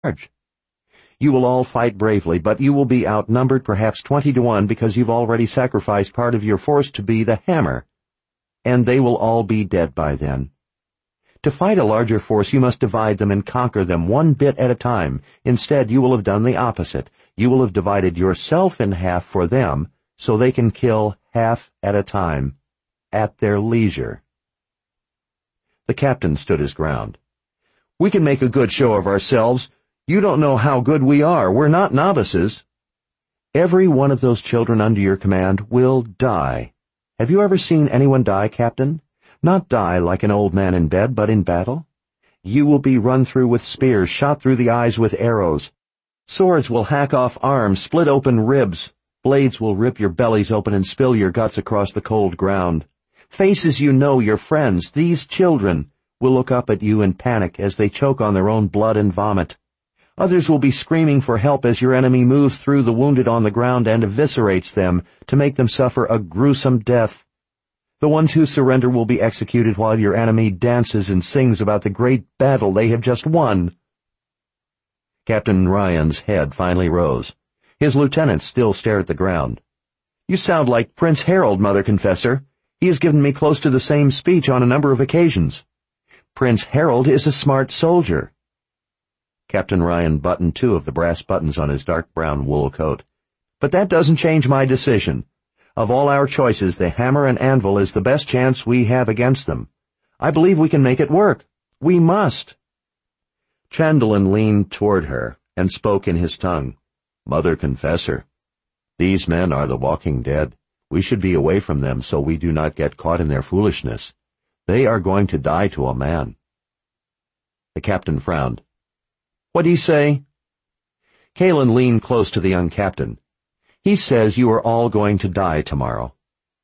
charge. You will all fight bravely, but you will be outnumbered perhaps 20-1 because you've already sacrificed part of your force to be the hammer, and they will all be dead by then. To fight a larger force, you must divide them and conquer them one bit at a time. Instead, you will have done the opposite. You will have divided yourself in half for them, so they can kill half at a time, at their leisure. The captain stood his ground. We can make a good show of ourselves. You don't know how good we are. We're not novices. Every one of those children under your command will die. Have you ever seen anyone die, Captain? Not die like an old man in bed, but in battle. You will be run through with spears, shot through the eyes with arrows. Swords will hack off arms, split open ribs. Blades will rip your bellies open and spill your guts across the cold ground. Faces you know, your friends, these children, will look up at you in panic as they choke on their own blood and vomit. Others will be screaming for help as your enemy moves through the wounded on the ground and eviscerates them to make them suffer a gruesome death. The ones who surrender will be executed while your enemy dances and sings about the great battle they have just won. Captain Ryan's head finally rose. His lieutenant still stared at the ground. You sound like Prince Harold, Mother Confessor. He has given me close to the same speech on a number of occasions. Prince Harold is a smart soldier. Captain Ryan buttoned 2 of the brass buttons on his dark brown wool coat. But that doesn't change my decision. Of all our choices, the hammer and anvil is the best chance we have against them. I believe we can make it work. We must. Chandelin leaned toward her and spoke in his tongue. Mother Confessor, these men are the walking dead. We should be away from them so we do not get caught in their foolishness. They are going to die to a man. The captain frowned. What do you say? Kalen leaned close to the young captain. He says you are all going to die tomorrow.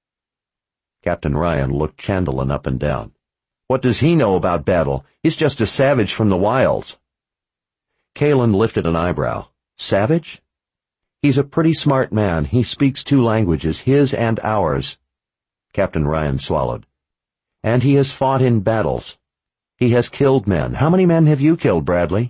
Captain Ryan looked Chandelin up and down. What does he know about battle? He's just a savage from the wilds. Kalen lifted an eyebrow. Savage? He's a pretty smart man. He speaks 2 languages, his and ours. Captain Ryan swallowed. And he has fought in battles. He has killed men. How many men have you killed, Bradley?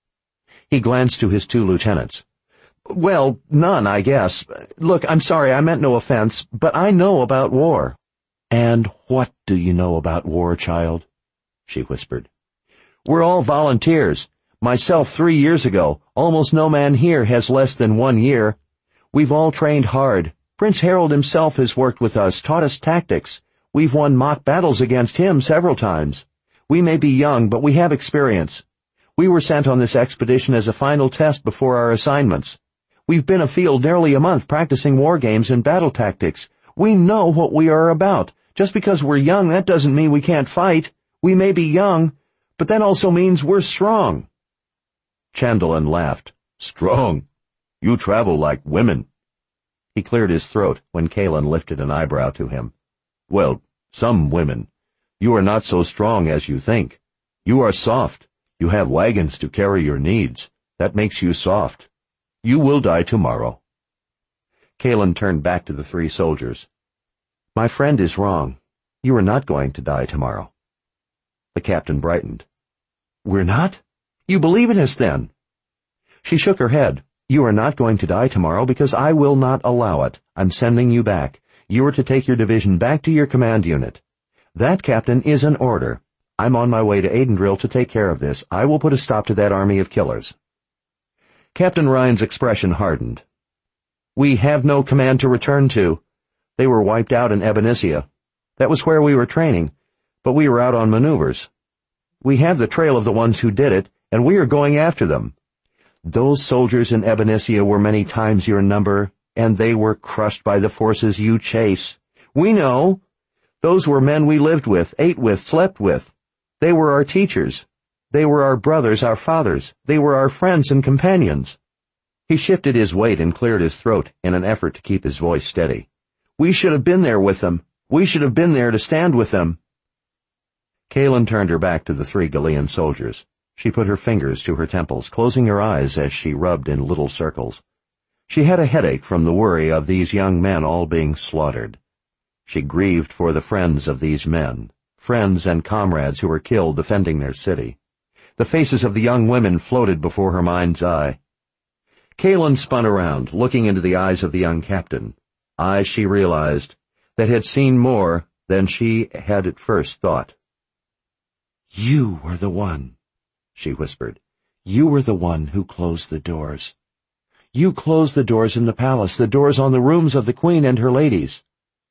He glanced to his 2 lieutenants. Well, none, I guess. Look, I'm sorry, I meant no offense, but I know about war. And what do you know about war, child? She whispered. We're all volunteers. Myself 3 years ago. Almost no man here has less than 1 year. We've all trained hard. Prince Harold himself has worked with us, taught us tactics. We've won mock battles against him several times. We may be young, but we have experience. We were sent on this expedition as a final test before our assignments. We've been afield nearly a month practicing war games and battle tactics. We know what we are about. Just because we're young, that doesn't mean we can't fight. We may be young, but that also means we're strong. Chandelin laughed. Strong? You travel like women. He cleared his throat when Kalen lifted an eyebrow to him. Well, some women. You are not so strong as you think. You are soft. You have wagons to carry your needs. That makes you soft. You will die tomorrow. Kalen turned back to the 3 soldiers. My friend is wrong. You are not going to die tomorrow. The captain brightened. We're not? You believe in us then? She shook her head. You are not going to die tomorrow because I will not allow it. I'm sending you back. You are to take your division back to your command unit. That, Captain, is an order. I'm on my way to Aidendrill to take care of this. I will put a stop to that army of killers. Captain Ryan's expression hardened. We have no command to return to. They were wiped out in Ebonicia. That was where we were training, but we were out on maneuvers. We have the trail of the ones who did it, and we are going after them. Those soldiers in Ebonicia were many times your number, and they were crushed by the forces you chase. We know. Those were men we lived with, ate with, slept with. They were our teachers. They were our brothers, our fathers. They were our friends and companions. He shifted his weight and cleared his throat in an effort to keep his voice steady. We should have been there with them. We should have been there to stand with them. Kalen turned her back to the 3 Galilean soldiers. She put her fingers to her temples, closing her eyes as she rubbed in little circles. She had a headache from the worry of these young men all being slaughtered. She grieved for the friends of these men, friends and comrades who were killed defending their city. The faces of the young women floated before her mind's eye. Kaelin spun around, looking into the eyes of the young captain, eyes she realized that had seen more than she had at first thought. "You were the one," she whispered. "You were the one who closed the doors. You closed the doors in the palace, the doors on the rooms of the queen and her ladies."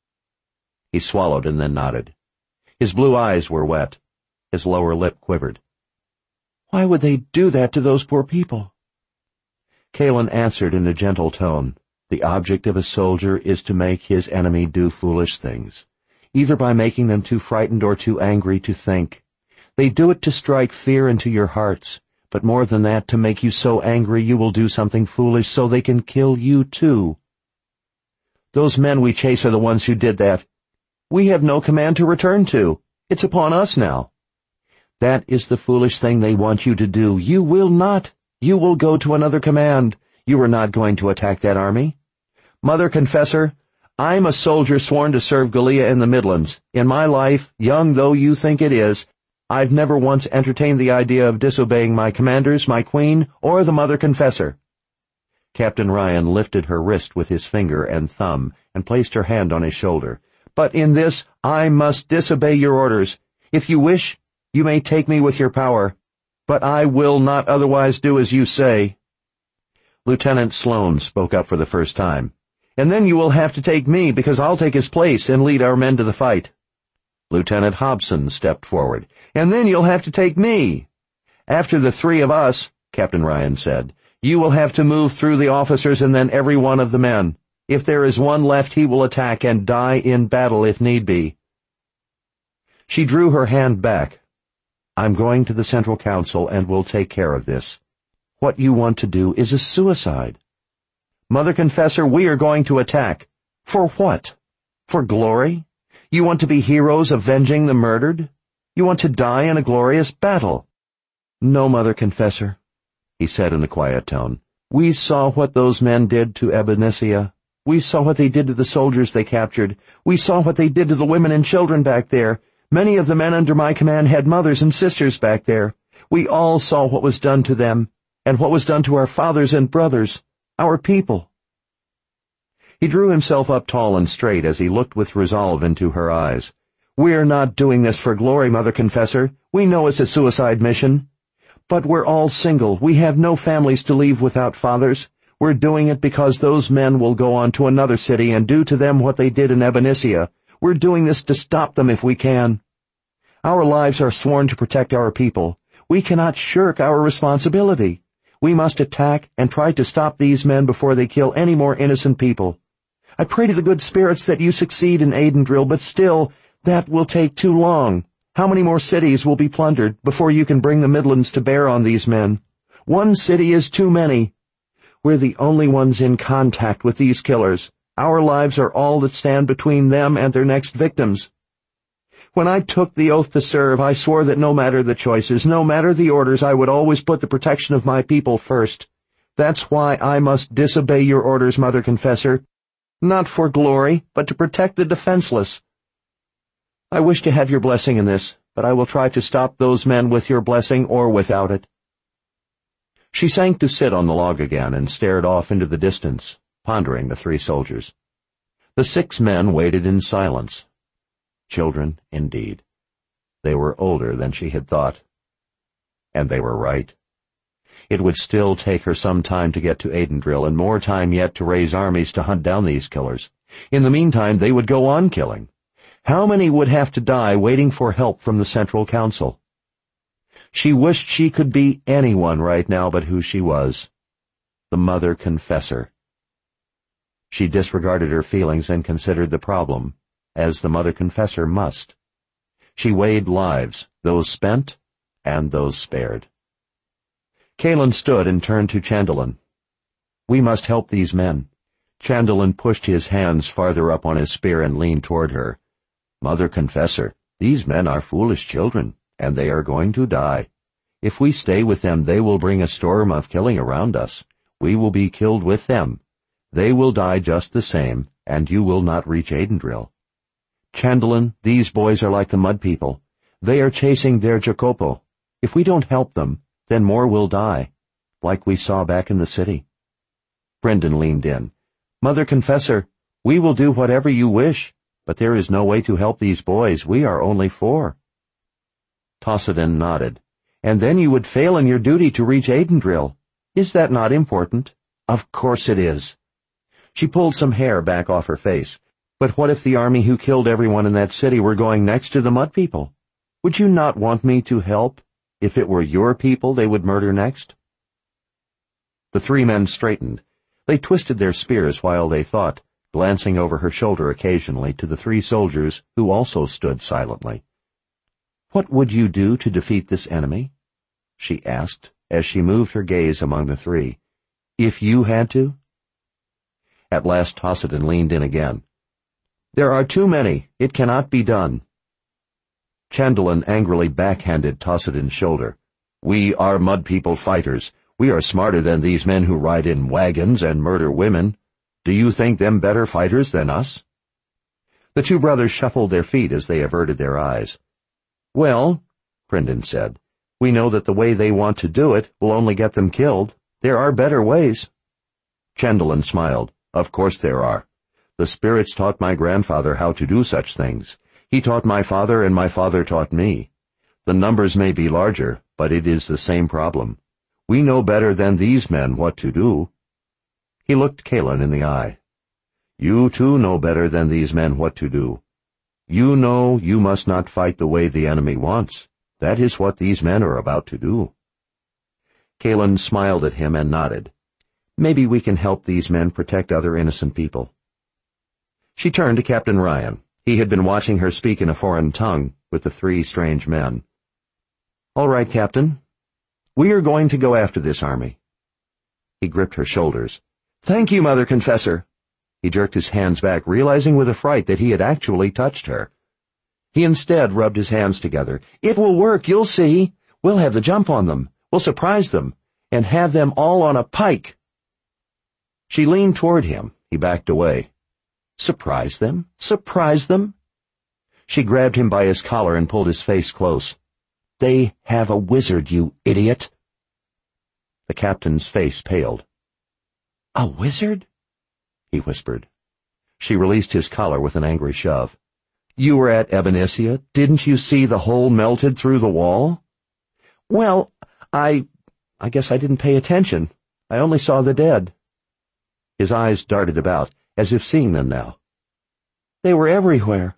He swallowed and then nodded. His blue eyes were wet. His lower lip quivered. "Why would they do that to those poor people?" Kaelin answered in a gentle tone. The object of a soldier is to make his enemy do foolish things, either by making them too frightened or too angry to think. They do it to strike fear into your hearts, but more than that, to make you so angry you will do something foolish so they can kill you too. Those men we chase are the ones who did that. We have no command to return to. It's upon us now. That is the foolish thing they want you to do. You will not. You will go to another command. You are not going to attack that army. Mother Confessor, I'm a soldier sworn to serve Gallia in the Midlands. In my life, young though you think it is, I've never once entertained the idea of disobeying my commanders, my queen, or the Mother Confessor. Captain Ryan lifted her wrist with his finger and thumb and placed her hand on his shoulder. But in this, I must disobey your orders. If you wish, you may take me with your power, but I will not otherwise do as you say. Lieutenant Sloane spoke up for the first time. And then you will have to take me, because I'll take his place and lead our men to the fight. Lieutenant Hobson stepped forward. And then you'll have to take me. After the three of us, Captain Ryan said, you will have to move through the officers and then every one of the men. If there is one left, he will attack and die in battle if need be. She drew her hand back. I'm going to the Central Council and will take care of this. What you want to do is a suicide. Mother Confessor, we are going to attack. For what? For glory? You want to be heroes avenging the murdered? You want to die in a glorious battle? No, Mother Confessor, he said in a quiet tone. We saw what those men did to Ebonicia. We saw what they did to the soldiers they captured. We saw what they did to the women and children back there. Many of the men under my command had mothers and sisters back there. We all saw what was done to them, and what was done to our fathers and brothers, our people. He drew himself up tall and straight as he looked with resolve into her eyes. We're not doing this for glory, Mother Confessor. We know it's a suicide mission. But we're all single. We have no families to leave without fathers. We're doing it because those men will go on to another city and do to them what they did in Ebonicia. We're doing this to stop them if we can. Our lives are sworn to protect our people. We cannot shirk our responsibility. We must attack and try to stop these men before they kill any more innocent people. I pray to the good spirits that you succeed in Aidendrill, but still, that will take too long. How many more cities will be plundered before you can bring the Midlands to bear on these men? One city is too many. We're the only ones in contact with these killers. Our lives are all that stand between them and their next victims. When I took the oath to serve, I swore that no matter the choices, no matter the orders, I would always put the protection of my people first. That's why I must disobey your orders, Mother Confessor. Not for glory, but to protect the defenseless. I wish to have your blessing in this, but I will try to stop those men with your blessing or without it. She sank to sit on the log again and stared off into the distance, pondering the three soldiers. The 6 men waited in silence. Children, indeed. They were older than she had thought. And they were right. It would still take her some time to get to Aidendrill, and more time yet to raise armies to hunt down these killers. In the meantime, they would go on killing. How many would have to die waiting for help from the Central Council? She wished she could be anyone right now but who she was. The Mother Confessor. She disregarded her feelings and considered the problem, as the Mother Confessor must. She weighed lives, those spent and those spared. Kaelin stood and turned to Chandolin. We must help these men. Chandolin pushed his hands farther up on his spear and leaned toward her. Mother Confessor, these men are foolish children, and they are going to die. If we stay with them, they will bring a storm of killing around us. We will be killed with them. They will die just the same, and you will not reach Aidendrill. Chandolin, these boys are like the Mud People. They are chasing their Jacopo. If we don't help them, then more will die, like we saw back in the city. Brendan leaned in. Mother Confessor, we will do whatever you wish, but there is no way to help these boys. We are only 4. Tossadin nodded. And then you would fail in your duty to reach Aidendrill. Is that not important? Of course it is. She pulled some hair back off her face. But what if the army who killed everyone in that city were going next to the Mud People? Would you not want me to help if it were your people they would murder next? The 3 men straightened. They twisted their spears while they thought, glancing over her shoulder occasionally to the 3 soldiers who also stood silently. What would you do to defeat this enemy? She asked as she moved her gaze among the 3. If you had to? At last Tossadin leaned in again. There are too many. It cannot be done. Chandolin angrily backhanded Tossadin's shoulder. We are Mud People fighters. We are smarter than these men who ride in wagons and murder women. Do you think them better fighters than us? The 2 brothers shuffled their feet as they averted their eyes. Well, Brendan said, we know that the way they want to do it will only get them killed. There are better ways. Chandolin smiled. Of course there are. The spirits taught my grandfather how to do such things. He taught my father, and my father taught me. The numbers may be larger, but it is the same problem. We know better than these men what to do. He looked Kaelin in the eye. You too know better than these men what to do. You know you must not fight the way the enemy wants. That is what these men are about to do. Kaelin smiled at him and nodded. Maybe we can help these men protect other innocent people. She turned to Captain Ryan. He had been watching her speak in a foreign tongue with the 3 strange men. All right, Captain. We are going to go after this army. He gripped her shoulders. Thank you, Mother Confessor. He jerked his hands back, realizing with affright that he had actually touched her. He instead rubbed his hands together. It will work, you'll see. We'll have the jump on them. We'll surprise them, and have them all on a pike. She leaned toward him. He backed away. Surprise them? Surprise them? She grabbed him by his collar and pulled his face close. They have a wizard, you idiot. The captain's face paled. A wizard? He whispered. She released his collar with an angry shove. You were at Ebonicia. Didn't you see the hole melted through the wall? Well, I guess I didn't pay attention. I only saw the dead. His eyes darted about, as if seeing them now. They were everywhere.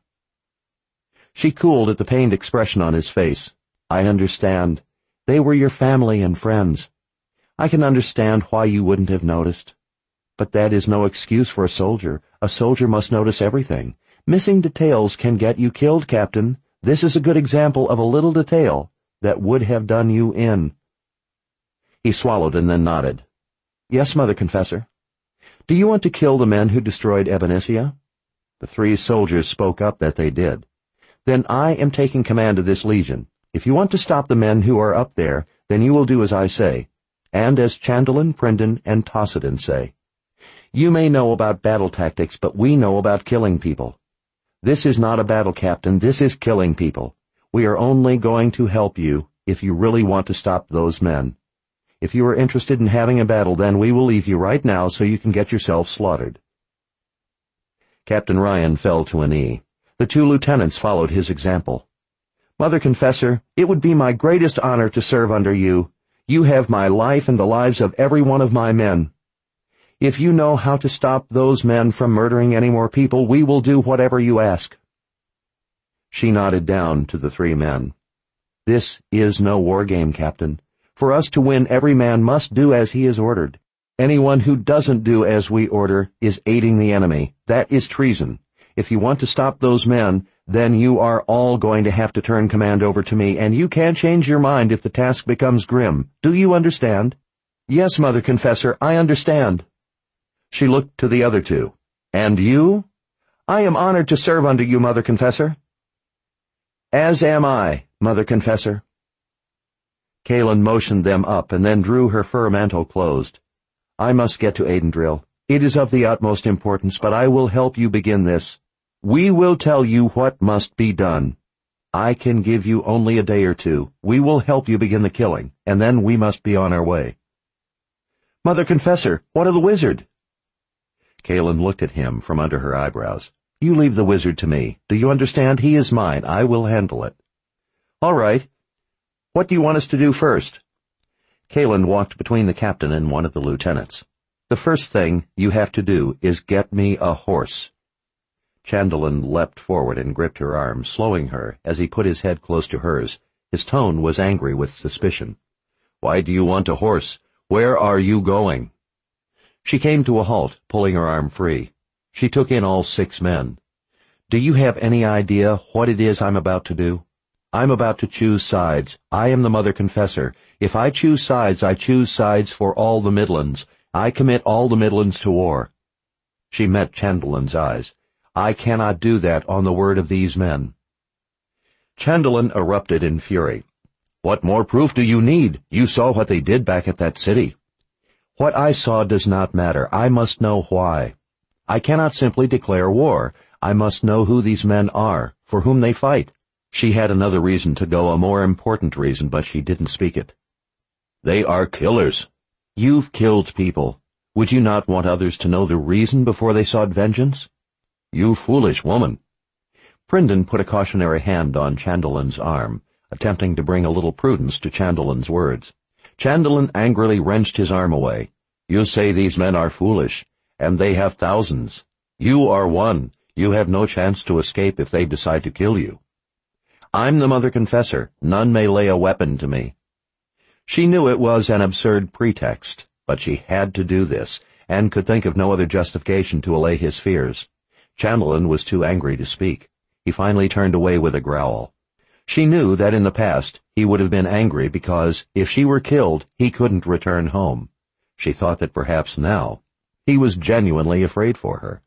She cooled at the pained expression on his face. I understand. They were your family and friends. I can understand why you wouldn't have noticed. But that is no excuse for a soldier. A soldier must notice everything. Missing details can get you killed, Captain. This is a good example of a little detail that would have done you in. He swallowed and then nodded. Yes, Mother Confessor. Do you want to kill the men who destroyed Ebonicia? The 3 soldiers spoke up that they did. Then I am taking command of this legion. If you want to stop the men who are up there, then you will do as I say, and as Chandolin, Brendan, and Tossadin say. You may know about battle tactics, but we know about killing people. This is not a battle, Captain. This is killing people. We are only going to help you if you really want to stop those men. If you are interested in having a battle, then we will leave you right now so you can get yourself slaughtered. Captain Ryan fell to a knee. The 2 lieutenants followed his example. Mother Confessor, it would be my greatest honor to serve under you. You have my life and the lives of every one of my men. If you know how to stop those men from murdering any more people, we will do whatever you ask. She nodded down to the 3 men. This is no war game, Captain. For us to win, every man must do as he is ordered. Anyone who doesn't do as we order is aiding the enemy. That is treason. If you want to stop those men, then you are all going to have to turn command over to me, and you can't change your mind if the task becomes grim. Do you understand? Yes, Mother Confessor, I understand. She looked to the other 2. And you? I am honored to serve under you, Mother Confessor. As am I, Mother Confessor. Kaelin motioned them up and then drew her fur mantle closed. I must get to Aidendrill. It is of the utmost importance, but I will help you begin this. We will tell you what must be done. I can give you only a day or two. We will help you begin the killing, and then we must be on our way." "Mother Confessor, what of the wizard?" Kaelin looked at him from under her eyebrows. "You leave the wizard to me. Do you understand? He is mine. I will handle it." "All right. What do you want us to do first?" Kaelin walked between the captain and one of the lieutenants. "The first thing you have to do is get me a horse." Chandolin leapt forward and gripped her arm, slowing her as he put his head close to hers. His tone was angry with suspicion. "Why do you want a horse? Where are you going?" She came to a halt, pulling her arm free. She took in all 6 men. "Do you have any idea what it is I'm about to do? I'm about to choose sides. I am the Mother Confessor. If I choose sides, I choose sides for all the Midlands. I commit all the Midlands to war." She met Chandolin's eyes. "I cannot do that on the word of these men." Chandolin erupted in fury. "What more proof do you need? You saw what they did back at that city." "What I saw does not matter. I must know why. I cannot simply declare war. I must know who these men are, for whom they fight." She had another reason to go, a more important reason, but she didn't speak it. "They are killers." "You've killed people. Would you not want others to know the reason before they sought vengeance?" "You foolish woman." Pryndon put a cautionary hand on Chandolin's arm, attempting to bring a little prudence to Chandolin's words. Chandolin angrily wrenched his arm away. "You say these men are foolish, and they have thousands. You are one. You have no chance to escape if they decide to kill you." "I'm the Mother Confessor. None may lay a weapon to me." She knew it was an absurd pretext, but she had to do this, and could think of no other justification to allay his fears. Chandolin was too angry to speak. He finally turned away with a growl. She knew that in the past he would have been angry because, if she were killed, he couldn't return home. She thought that perhaps now he was genuinely afraid for her.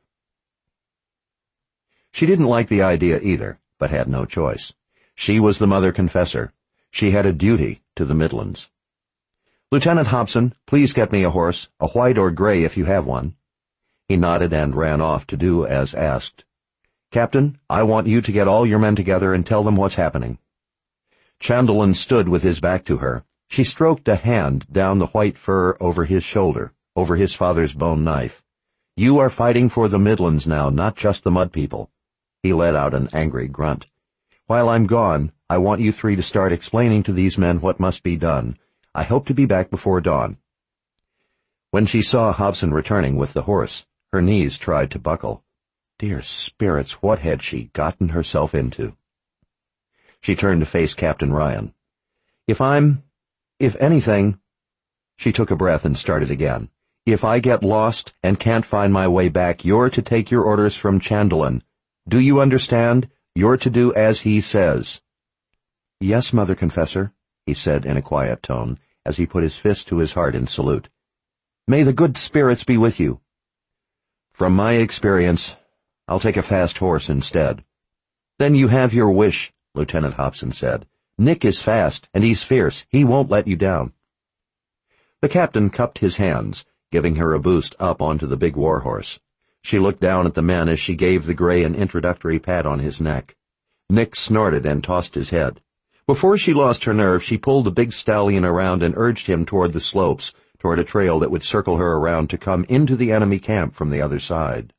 She didn't like the idea either, but had no choice. She was the Mother Confessor. She had a duty to the Midlands. "Lieutenant Hobson, please get me a horse, a white or gray if you have one." He nodded and ran off to do as asked. "Captain, I want you to get all your men together and tell them what's happening." Chandolin stood with his back to her. She stroked a hand down the white fur over his shoulder, over his father's bone knife. "You are fighting for the Midlands now, not just the mud people." He let out an angry grunt. "While I'm gone, I want you 3 to start explaining to these men what must be done. I hope to be back before dawn." When she saw Hobson returning with the horse, her knees tried to buckle. Dear spirits, what had she gotten herself into? She turned to face Captain Ryan. If anything, she took a breath and started again. "If I get lost and can't find my way back, you're to take your orders from Chandolin. Do you understand? You're to do as he says." "Yes, Mother Confessor," he said in a quiet tone, as he put his fist to his heart in salute. "May the good spirits be with you." "From my experience, I'll take a fast horse instead." "Then you have your wish," Lieutenant Hobson said. "Nick is fast, and he's fierce. He won't let you down." The captain cupped his hands, giving her a boost up onto the big warhorse. She looked down at the men as she gave the gray an introductory pat on his neck. Nick snorted and tossed his head. Before she lost her nerve, she pulled the big stallion around and urged him toward the slopes, toward a trail that would circle her around to come into the enemy camp from the other side.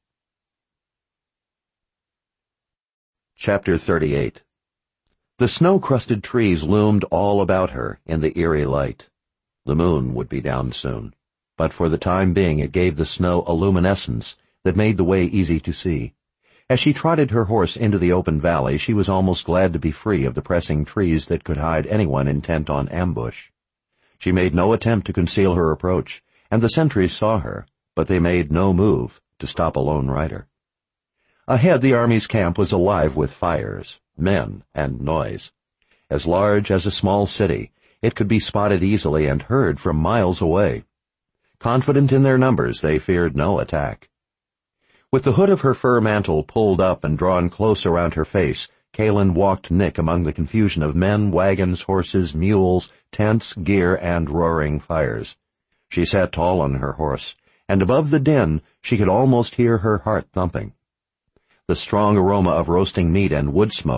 Chapter 38. The snow-crusted trees loomed all about her in the eerie light. The moon would be down soon, but for the time being it gave the snow a luminescence that made the way easy to see. As she trotted her horse into the open valley, she was almost glad to be free of the pressing trees that could hide anyone intent on ambush. She made no attempt to conceal her approach, and the sentries saw her, but they made no move to stop a lone rider. Ahead, the army's camp was alive with fires, men, and noise. As large as a small city, it could be spotted easily and heard from miles away. Confident in their numbers, they feared no attack. With the hood of her fur mantle pulled up and drawn close around her face, Kaelin walked Nick among the confusion of men, wagons, horses, mules, tents, gear, and roaring fires. She sat tall on her horse, and above the din she could almost hear her heart thumping. The strong aroma of roasting meat and wood smoke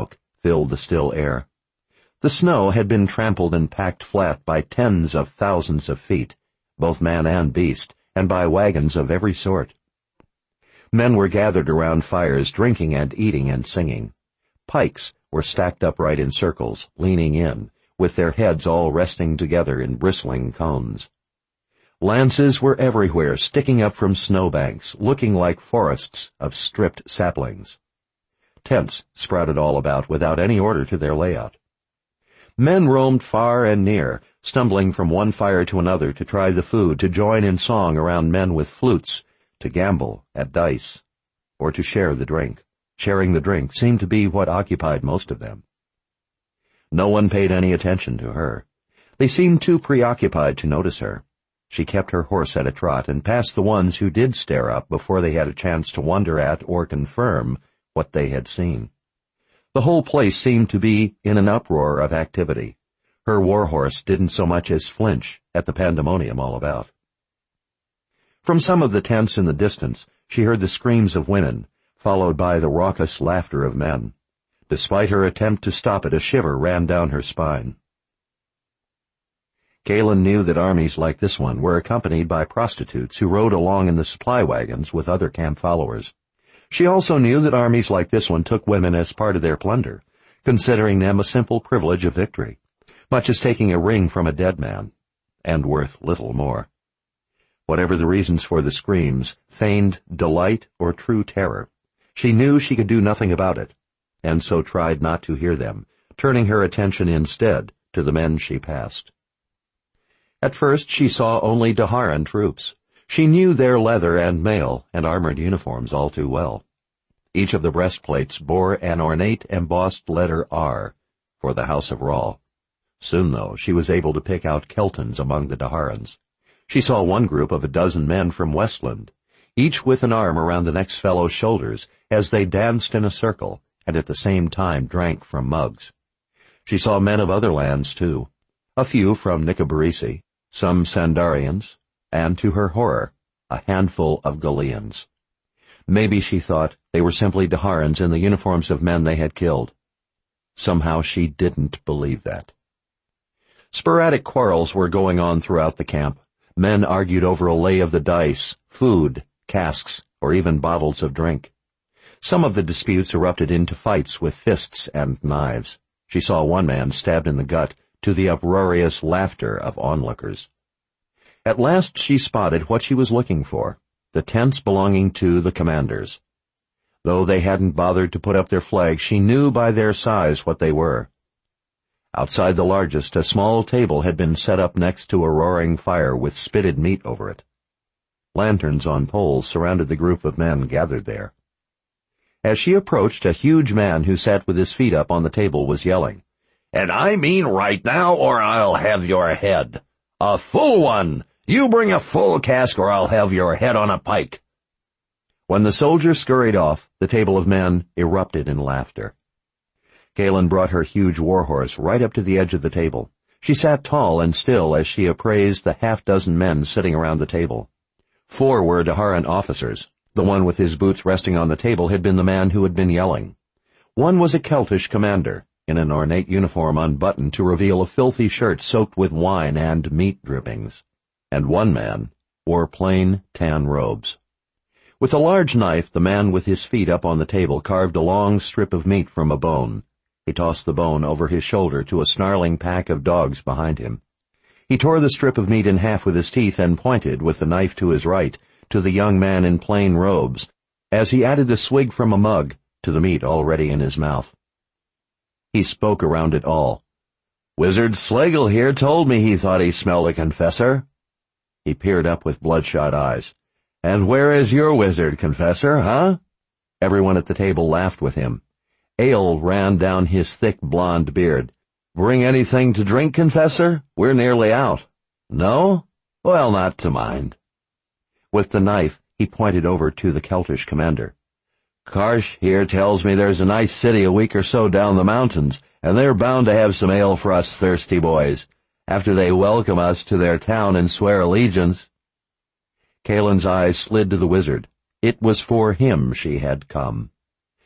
filled the still air. The snow had been trampled and packed flat by tens of thousands of feet, both man and beast, and by wagons of every sort. Men were gathered around fires, drinking and eating and singing. Pikes were stacked upright in circles, leaning in, with their heads all resting together in bristling cones. Lances were everywhere, sticking up from snowbanks, looking like forests of stripped saplings. Tents sprouted all about without any order to their layout. Men roamed far and near, stumbling from one fire to another to try the food, to join in song around men with flutes, to gamble at dice, or to share the drink. Sharing the drink seemed to be what occupied most of them. No one paid any attention to her. They seemed too preoccupied to notice her. She kept her horse at a trot and passed the ones who did stare up before they had a chance to wonder at or confirm what they had seen. The whole place seemed to be in an uproar of activity. Her warhorse didn't so much as flinch at the pandemonium all about. From some of the tents in the distance, she heard the screams of women, followed by the raucous laughter of men. Despite her attempt to stop it, a shiver ran down her spine. Galen knew that armies like this one were accompanied by prostitutes who rode along in the supply wagons with other camp followers. She also knew that armies like this one took women as part of their plunder, considering them a simple privilege of victory, much as taking a ring from a dead man, and worth little more. Whatever the reasons for the screams, feigned delight or true terror, she knew she could do nothing about it, and so tried not to hear them, turning her attention instead to the men she passed. At first she saw only Daharan troops. She knew their leather and mail and armored uniforms all too well. Each of the breastplates bore an ornate embossed letter R for the House of Rahl. Soon, though, she was able to pick out Keltons among the Daharans. She saw one group of 12 men from Westland, each with an arm around the next fellow's shoulders as they danced in a circle and at the same time drank from mugs. She saw men of other lands, too, a few from Nicobarese, some Sandarians, and, to her horror, a handful of Galileans. Maybe, she thought, they were simply Daharans in the uniforms of men they had killed. Somehow she didn't believe that. Sporadic quarrels were going on throughout the camp. Men argued over a lay of the dice, food, casks, or even bottles of drink. Some of the disputes erupted into fights with fists and knives. She saw one man stabbed in the gut, to the uproarious laughter of onlookers. At last she spotted what she was looking for, the tents belonging to the commanders. Though they hadn't bothered to put up their flags, she knew by their size what they were. Outside the largest, a small table had been set up next to a roaring fire with spitted meat over it. Lanterns on poles surrounded the group of men gathered there. As she approached, a huge man who sat with his feet up on the table was yelling, "And I mean right now, or I'll have your head. A full one! You bring a full cask, or I'll have your head on a pike." When the soldier scurried off, the table of men erupted in laughter. Galen brought her huge warhorse right up to the edge of the table. She sat tall and still as she appraised the half-dozen men sitting around the table. 4 were Daharan officers. The one with his boots resting on the table had been the man who had been yelling. One was a Keltish commander, in an ornate uniform unbuttoned to reveal a filthy shirt soaked with wine and meat drippings. And one man wore plain tan robes. With a large knife, the man with his feet up on the table carved a long strip of meat from a bone. He tossed the bone over his shoulder to a snarling pack of dogs behind him. He tore the strip of meat in half with his teeth and pointed, with the knife to his right, to the young man in plain robes, as he added a swig from a mug to the meat already in his mouth. He spoke around it all. "Wizard Slagle here told me he thought he smelled a confessor." He peered up with bloodshot eyes. "And where is your wizard, confessor, huh?" Everyone at the table laughed with him. Ale ran down his thick blonde beard. "Bring anything to drink, confessor? We're nearly out." "No? Well, not to mind." With the knife, he pointed over to the Keltish commander. "Karsh here tells me there's a nice city a week or so down the mountains, and they're bound to have some ale for us thirsty boys, after they welcome us to their town and swear allegiance." Kalen's eyes slid to the wizard. It was for him she had come.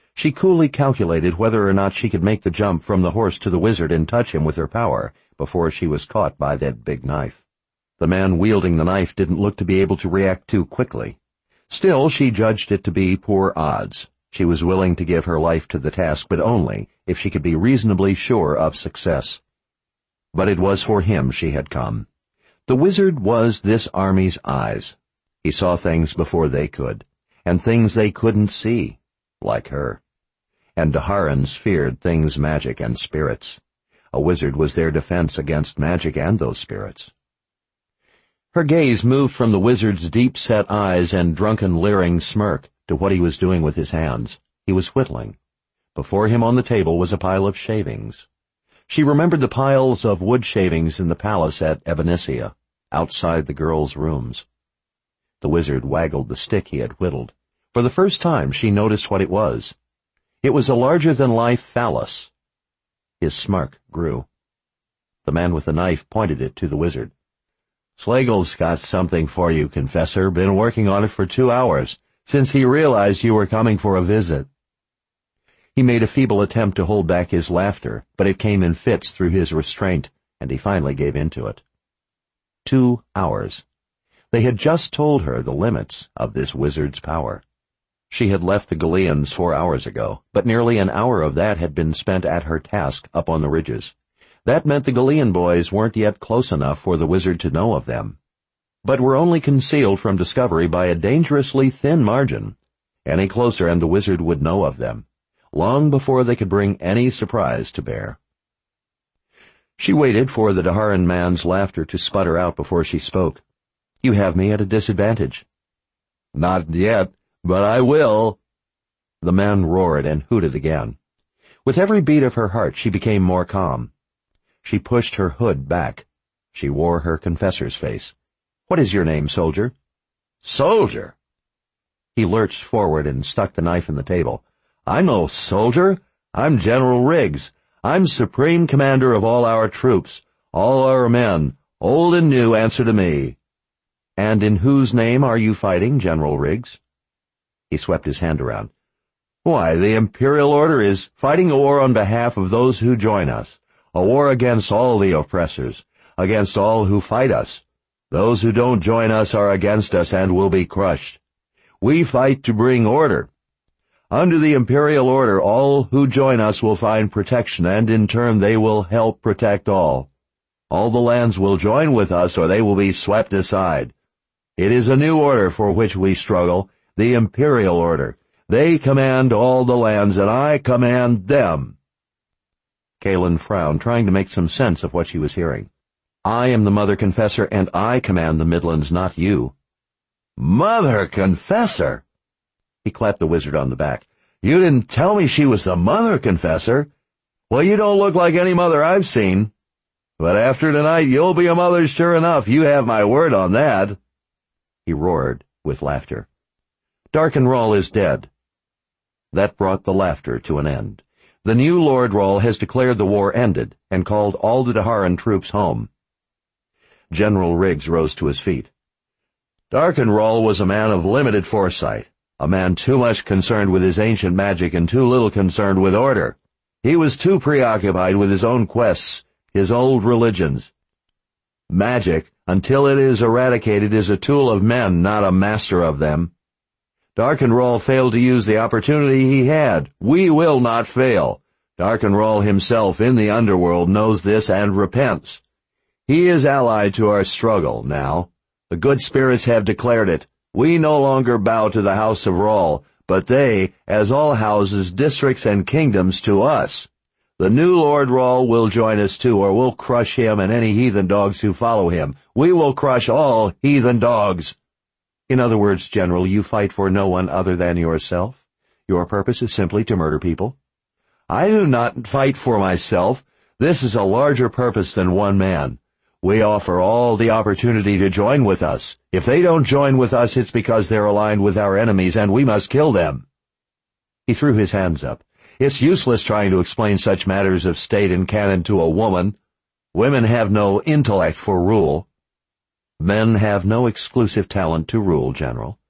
She coolly calculated whether or not she could make the jump from the horse to the wizard and touch him with her power before she was caught by that big knife. The man wielding the knife didn't look to be able to react too quickly. Still, she judged it to be poor odds. She was willing to give her life to the task, but only if she could be reasonably sure of success. But it was for him she had come. The wizard was this army's eyes. He saw things before they could, and things they couldn't see, like her. And Daharans feared things magic and spirits. A wizard was their defense against magic and those spirits. Her gaze moved from the wizard's deep-set eyes and drunken leering smirk to what he was doing with his hands. He was whittling. Before him on the table was a pile of shavings. She remembered the piles of wood shavings in the palace at Ebenesia, outside the girls' rooms. The wizard waggled the stick he had whittled. For the first time she noticed what it was. It was a larger-than-life phallus. His smirk grew. The man with the knife pointed it to the wizard. "Schlegel's got something for you, Confessor. Been working on it for 2 hours, since he realized you were coming for a visit." He made a feeble attempt to hold back his laughter, but it came in fits through his restraint, and he finally gave in to it. 2 hours. They had just told her the limits of this wizard's power. She had left the Galileans 4 hours ago, but nearly an hour of that had been spent at her task up on the ridges. That meant the Galilean boys weren't yet close enough for the wizard to know of them, but were only concealed from discovery by a dangerously thin margin. Any closer and the wizard would know of them, long before they could bring any surprise to bear. She waited for the Daharan man's laughter to sputter out before she spoke. "You have me at a disadvantage." "Not yet, but I will." The man roared and hooted again. With every beat of her heart she became more calm. She pushed her hood back. She wore her confessor's face. "What is your name, soldier?" "Soldier?" He lurched forward and stuck the knife in the table. "I'm no soldier. I'm General Riggs. I'm Supreme Commander of all our troops. All our men, old and new, answer to me." "And in whose name are you fighting, General Riggs?" He swept his hand around. "Why, the Imperial Order is fighting a war on behalf of those who join us. A war against all the oppressors, against all who fight us. Those who don't join us are against us and will be crushed. We fight to bring order. Under the Imperial Order, all who join us will find protection, and in turn they will help protect all. All the lands will join with us, or they will be swept aside. It is a new order for which we struggle, the Imperial Order. They command all the lands, and I command them." Kaelin frowned, trying to make some sense of what she was hearing. "I am the Mother Confessor, and I command the Midlands, not you." "Mother Confessor?" He clapped the wizard on the back. "You didn't tell me she was the Mother Confessor. Well, you don't look like any mother I've seen. But after tonight, you'll be a mother sure enough. You have my word on that." He roared with laughter. "Darken Rahl is dead." That brought the laughter to an end. The new Lord Rahl has declared the war ended and called all the Daharan troops home. General Riggs rose to his feet. "Darken Rahl was a man of limited foresight, a man too much concerned with his ancient magic and too little concerned with order. He was too preoccupied with his own quests, his old religions. Magic, until it is eradicated, is a tool of men, not a master of them. Darken Rahl failed to use the opportunity he had. We will not fail. Darken Rahl himself in the underworld knows this and repents. He is allied to our struggle now. The good spirits have declared it. We no longer bow to the House of Rahl, but they, as all houses, districts, and kingdoms, to us. The new Lord Rahl will join us too, or we'll crush him and any heathen dogs who follow him. We will crush all heathen dogs." "In other words, General, you fight for no one other than yourself? Your purpose is simply to murder people?" "I do not fight for myself. This is a larger purpose than one man. We offer all the opportunity to join with us. If they don't join with us, it's because they're aligned with our enemies, and we must kill them." He threw his hands up. "It's useless trying to explain such matters of state and canon to a woman. Women have no intellect for rule." "Men have no exclusive talent to rule, General.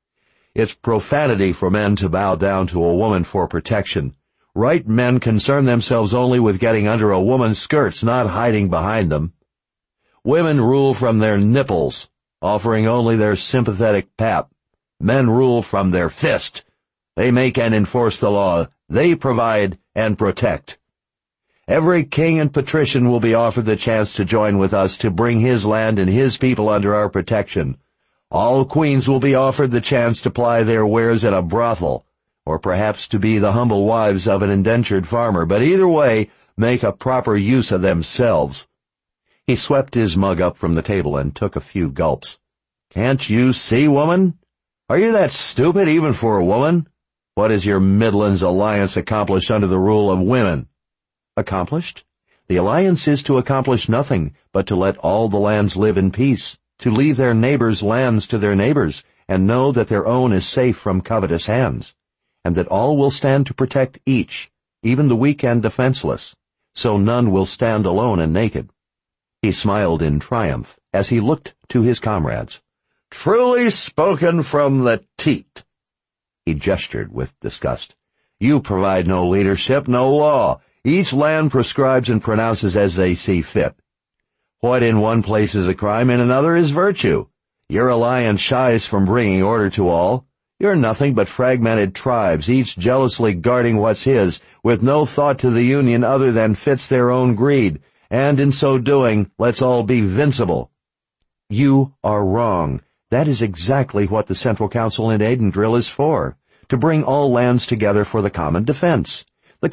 It's profanity for men to bow down to a woman for protection. Right men concern themselves only with getting under a woman's skirts, not hiding behind them. Women rule from their nipples, offering only their sympathetic pap. Men rule from their fist. They make and enforce the law. They provide and protect. Every king and patrician will be offered the chance to join with us to bring his land and his people under our protection. All queens will be offered the chance to ply their wares in a brothel, or perhaps to be the humble wives of an indentured farmer, but either way, make a proper use of themselves. He swept his mug up from the table and took a few gulps. Can't you see, woman? Are you that stupid even for a woman? What has your Midlands alliance accomplished under the rule of women? Accomplished? The alliance is to accomplish nothing, but to let all the lands live in peace, to leave their neighbors' lands to their neighbors, and know that their own is safe from covetous hands, and that all will stand to protect each, even the weak and defenseless, so none will stand alone and naked. He smiled in triumph as he looked to his comrades. Truly spoken from the teat. He gestured with disgust. You provide no leadership, no law. Each land prescribes and pronounces as they see fit. What in one place is a crime, in another is virtue. Your alliance shies from bringing order to all. You're nothing but fragmented tribes, each jealously guarding what's his, with no thought to the union other than fits their own greed, and in so doing, let's all be vincible. You are wrong. That is exactly what the Central Council in Edendrill is for, to bring all lands together for the common defense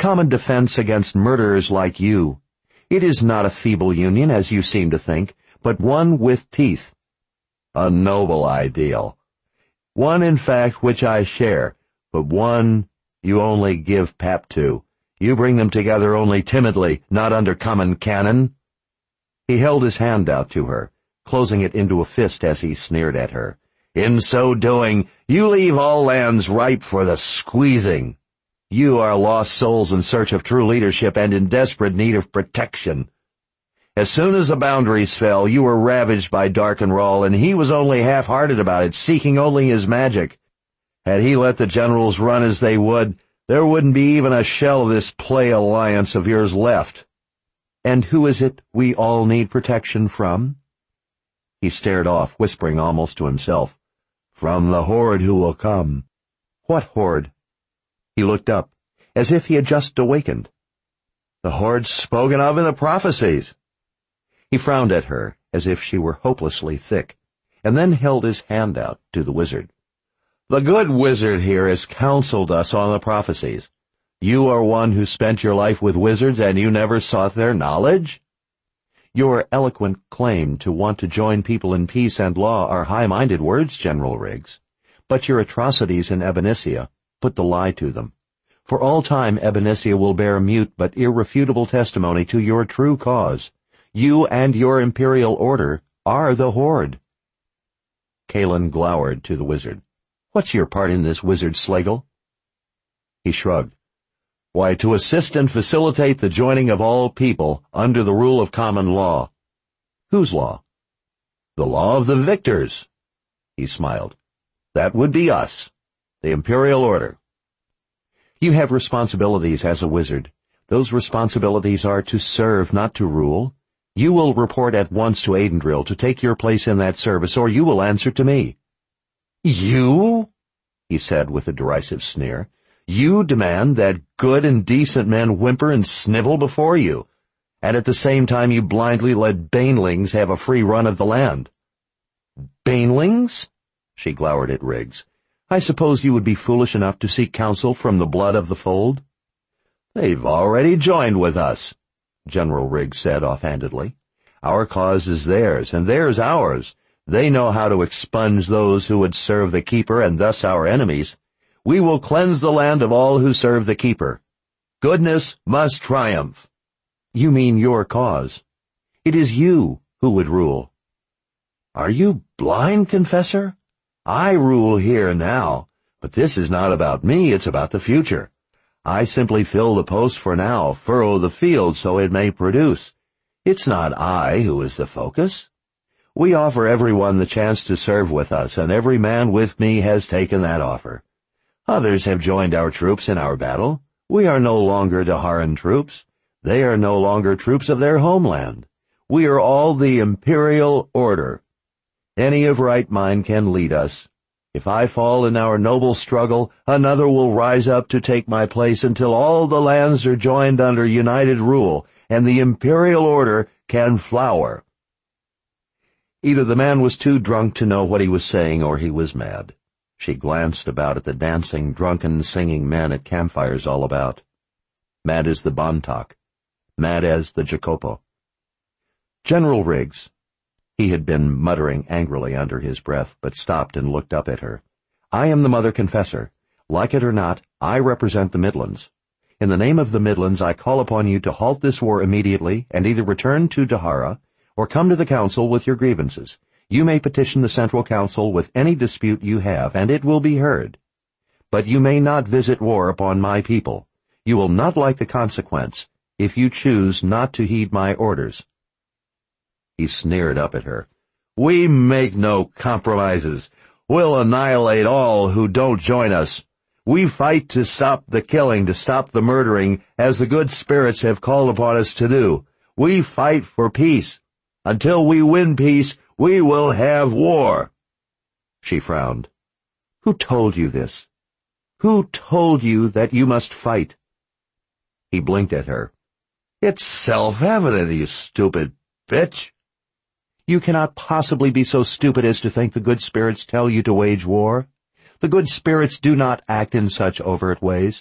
against murderers like you. It is not a feeble union, as you seem to think, but one with teeth. A noble ideal. One, in fact, which I share, but one you only give pap to. You bring them together only timidly, not under common cannon. He held his hand out to her, closing it into a fist as he sneered at her. In so doing, you leave all lands ripe for the squeezing. You are lost souls in search of true leadership and in desperate need of protection. As soon as the boundaries fell, you were ravaged by Darkenrall, and he was only half-hearted about it, seeking only his magic. Had he let the generals run as they would, there wouldn't be even a shell of this play alliance of yours left. And who is it we all need protection from? He stared off, whispering almost to himself. From the horde who will come. What horde? He looked up, as if he had just awakened. The horde spoken of in the prophecies. He frowned at her, as if she were hopelessly thick, and then held his hand out to the wizard. The good wizard here has counseled us on the prophecies. You are one who spent your life with wizards, and you never sought their knowledge? Your eloquent claim to want to join people in peace and law are high-minded words, General Riggs, but your atrocities in Ebenicia put the lie to them. For all time, Ebenicia will bear mute but irrefutable testimony to your true cause. You and your imperial order are the horde. Kalen glowered to the wizard. What's your part in this, Wizard Slagle? He shrugged. Why, to assist and facilitate the joining of all people under the rule of common law. Whose law? The law of the victors. He smiled. That would be us, the imperial order. You have responsibilities as a wizard. Those responsibilities are to serve, not to rule. You will report at once to Edendrill to take your place in that service, or you will answer to me. You? He said with a derisive sneer. You demand that good and decent men whimper and snivel before you, and at the same time you blindly let banelings have a free run of the land. Banelings? She glowered at Riggs. I suppose you would be foolish enough to seek counsel from the blood of the fold? They've already joined with us, General Riggs said offhandedly. Our cause is theirs, and theirs ours. They know how to expunge those who would serve the Keeper, and thus our enemies. We will cleanse the land of all who serve the Keeper. Goodness must triumph. You mean your cause. It is you who would rule. Are you blind, Confessor? I rule here now, but this is not about me, it's about the future. I simply fill the post for now, furrow the field so it may produce. It's not I who is the focus. We offer everyone the chance to serve with us, and every man with me has taken that offer. Others have joined our troops in our battle. We are no longer Daharan troops. They are no longer troops of their homeland. We are all the imperial order. Any of right mind can lead us. If I fall in our noble struggle, another will rise up to take my place until all the lands are joined under united rule, and the imperial order can flower." Either the man was too drunk to know what he was saying, or he was mad. She glanced about at the dancing, drunken, singing men at campfires all about. Mad as the Bontoc. Mad as the Jacopo. "General Riggs." He had been muttering angrily under his breath, but stopped and looked up at her. "I am the Mother Confessor. Like it or not, I represent the Midlands. In the name of the Midlands, I call upon you to halt this war immediately and either return to Dahara or come to the council with your grievances. You may petition the Central Council with any dispute you have, and it will be heard. But you may not visit war upon my people. You will not like the consequence if you choose not to heed my orders." He sneered up at her. "We make no compromises. We'll annihilate all who don't join us. We fight to stop the killing, to stop the murdering, as the good spirits have called upon us to do. We fight for peace. Until we win peace, we will have war." She frowned. "Who told you this? Who told you that you must fight?" He blinked at her. "It's self-evident, you stupid bitch." "You cannot possibly be so stupid as to think the good spirits tell you to wage war. The good spirits do not act in such overt ways."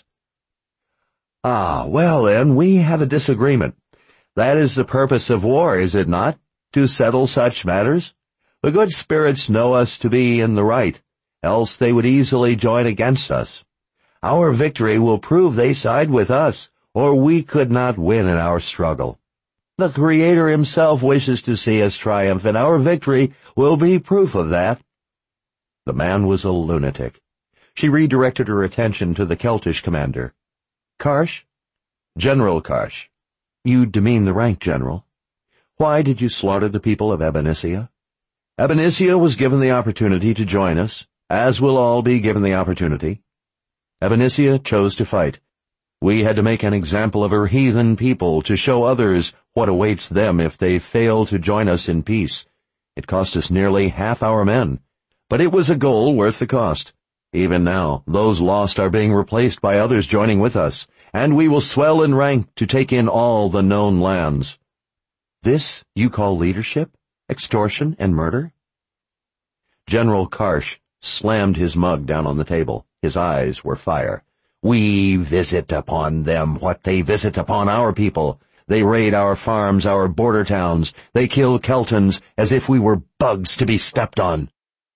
"Ah, well then, we have a disagreement. That is the purpose of war, is it not? To settle such matters? The good spirits know us to be in the right, else they would easily join against us. Our victory will prove they side with us, or we could not win in our struggle. The Creator himself wishes to see us triumph, and our victory will be proof of that." The man was a lunatic. She redirected her attention to the Celtish commander. "Karsh?" "General Karsh." "You demean the rank, General. Why did you slaughter the people of Abenicia?" "Abenicia was given the opportunity to join us, as will all be given the opportunity. Abenicia chose to fight. We had to make an example of her heathen people to show others what awaits them if they fail to join us in peace. It cost us nearly half our men, but it was a goal worth the cost. Even now, those lost are being replaced by others joining with us, and we will swell in rank to take in all the known lands." "This you call leadership, extortion, and murder?" General Karsh slammed his mug down on the table. His eyes were fire. "We visit upon them what they visit upon our people. They raid our farms, our border towns. They kill Keltons as if we were bugs to be stepped on.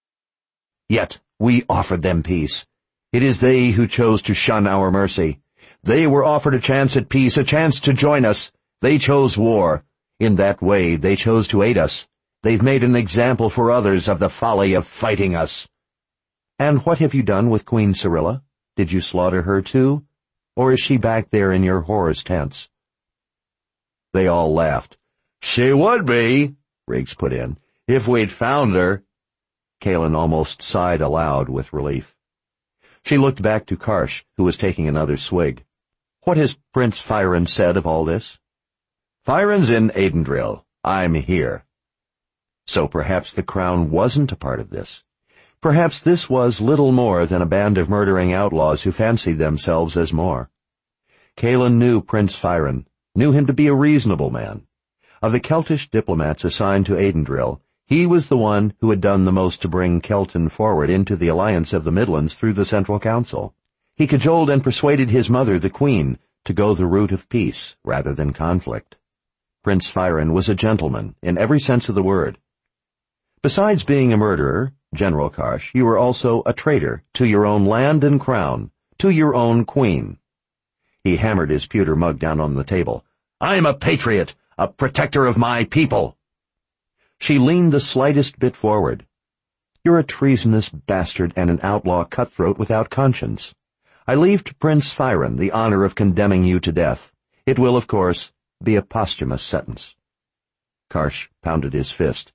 Yet we offered them peace. It is they who chose to shun our mercy. They were offered a chance at peace, a chance to join us. They chose war. In that way, they chose to aid us. They've made an example for others of the folly of fighting us." "And what have you done with Queen Cyrilla? Did you slaughter her too? Or is she back there in your horrors' tents?" They all laughed. "She would be," Riggs put in, "if we'd found her." Kalen almost sighed aloud with relief. She looked back to Karsh, who was taking another swig. "What has Prince Firen said of all this?" "Firen's in Aidendrill. I'm here." So perhaps the crown wasn't a part of this. Perhaps this was little more than a band of murdering outlaws who fancied themselves as more. Kalen knew Prince Firen, knew him to be a reasonable man. Of the Celtish diplomats assigned to Aidendrill, he was the one who had done the most to bring Kelton forward into the alliance of the Midlands through the Central Council. He cajoled and persuaded his mother, the Queen, to go the route of peace rather than conflict. Prince Firen was a gentleman in every sense of the word. Besides being a murderer, General Karsh, you were also a traitor to your own land and crown, to your own queen. He hammered his pewter mug down on the table. "I'm a patriot, a protector of my people." She leaned the slightest bit forward. "You're a treasonous bastard and an outlaw cutthroat without conscience. I leave to Prince Firen the honor of condemning you to death. It will, of course, be a posthumous sentence." Karsh pounded his fist.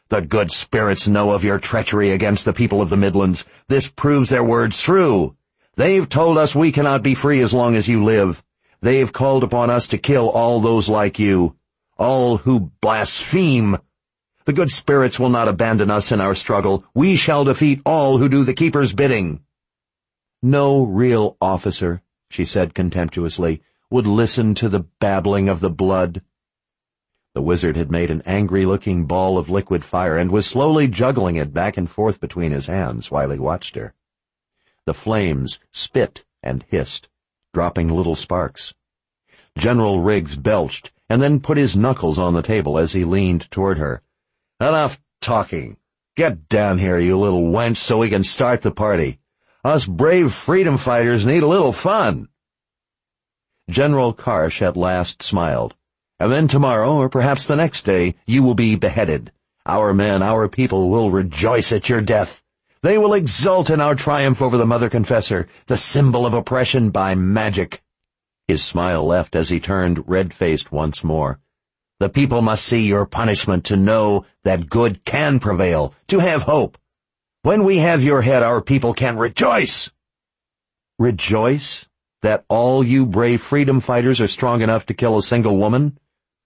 The good spirits know of your treachery against the people of the Midlands. This proves their words true. They've told us we cannot be free as long as you live. They've called upon us to kill all those like you, all who blaspheme. The good spirits will not abandon us in our struggle. We shall defeat all who do the keeper's bidding." "No real officer," she said contemptuously, "would listen to the babbling of the blood." The wizard had made an angry-looking ball of liquid fire and was slowly juggling it back and forth between his hands while he watched her. The flames spit and hissed, dropping little sparks. General Riggs belched and then put his knuckles on the table as he leaned toward her. "Enough talking. Get down here, you little wench, so we can start the party. Us brave freedom fighters need a little fun." General Karsh at last smiled. "And then tomorrow, or perhaps the next day, you will be beheaded. Our men, our people, will rejoice at your death. They will exult in our triumph over the Mother Confessor, the symbol of oppression by magic." His smile left as he turned red-faced once more. "The people must see your punishment to know that good can prevail, to have hope. When we have your head, our people can rejoice." "Rejoice? That all you brave freedom fighters are strong enough to kill a single woman?"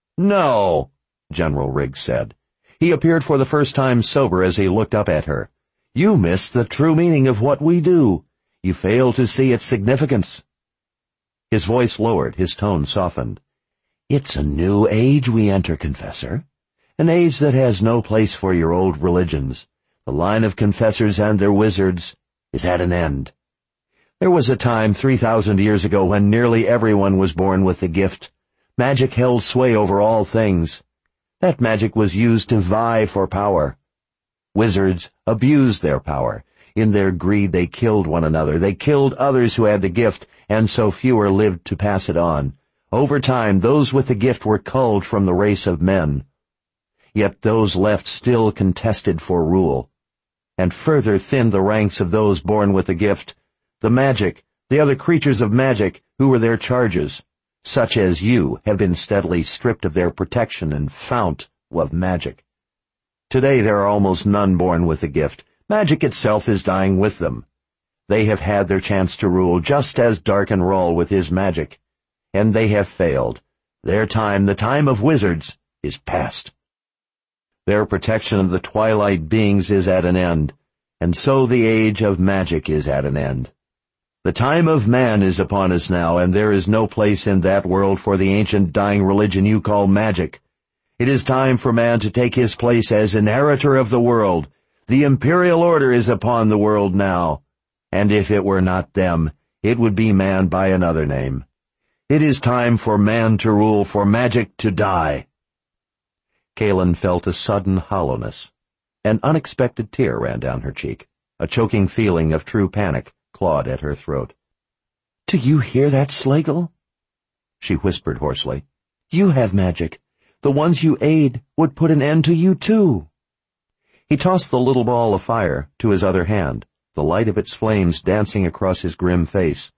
"No," General Riggs said. He appeared for the first time sober as he looked up at her. "You miss the true meaning of what we do. You fail to see its significance." His voice lowered, his tone softened. "It's a new age we enter, Confessor. An age that has no place for your old religions. The line of confessors and their wizards is at an end. There was a time 3,000 years ago when nearly everyone was born with the gift. Magic held sway over all things. That magic was used to vie for power. Wizards abused their power. In their greed they killed one another. They killed others who had the gift, and so fewer lived to pass it on. Over time, those with the gift were culled from the race of men. Yet those left still contested for rule, and further thinned the ranks of those born with the gift. The magic, the other creatures of magic who were their charges, such as you, have been steadily stripped of their protection and fount of magic. Today there are almost none born with the gift. Magic itself is dying with them. They have had their chance to rule, just as Darkenrol with his magic, and they have failed. Their time, the time of wizards, is past. Their protection of the twilight beings is at an end, and so the age of magic is at an end. The time of man is upon us now, and there is no place in that world for the ancient dying religion you call magic. It is time for man to take his place as inheritor of the world. The imperial order is upon the world now, and if it were not them, it would be man by another name. It is time for man to rule, for magic to die." Kaelin felt a sudden hollowness. An unexpected tear ran down her cheek. A choking feeling of true panic clawed at her throat. "Do you hear that, Slagle?" she whispered hoarsely. "You have magic. The ones you aid would put an end to you, too." He tossed the little ball of fire to his other hand, the light of its flames dancing across his grim face.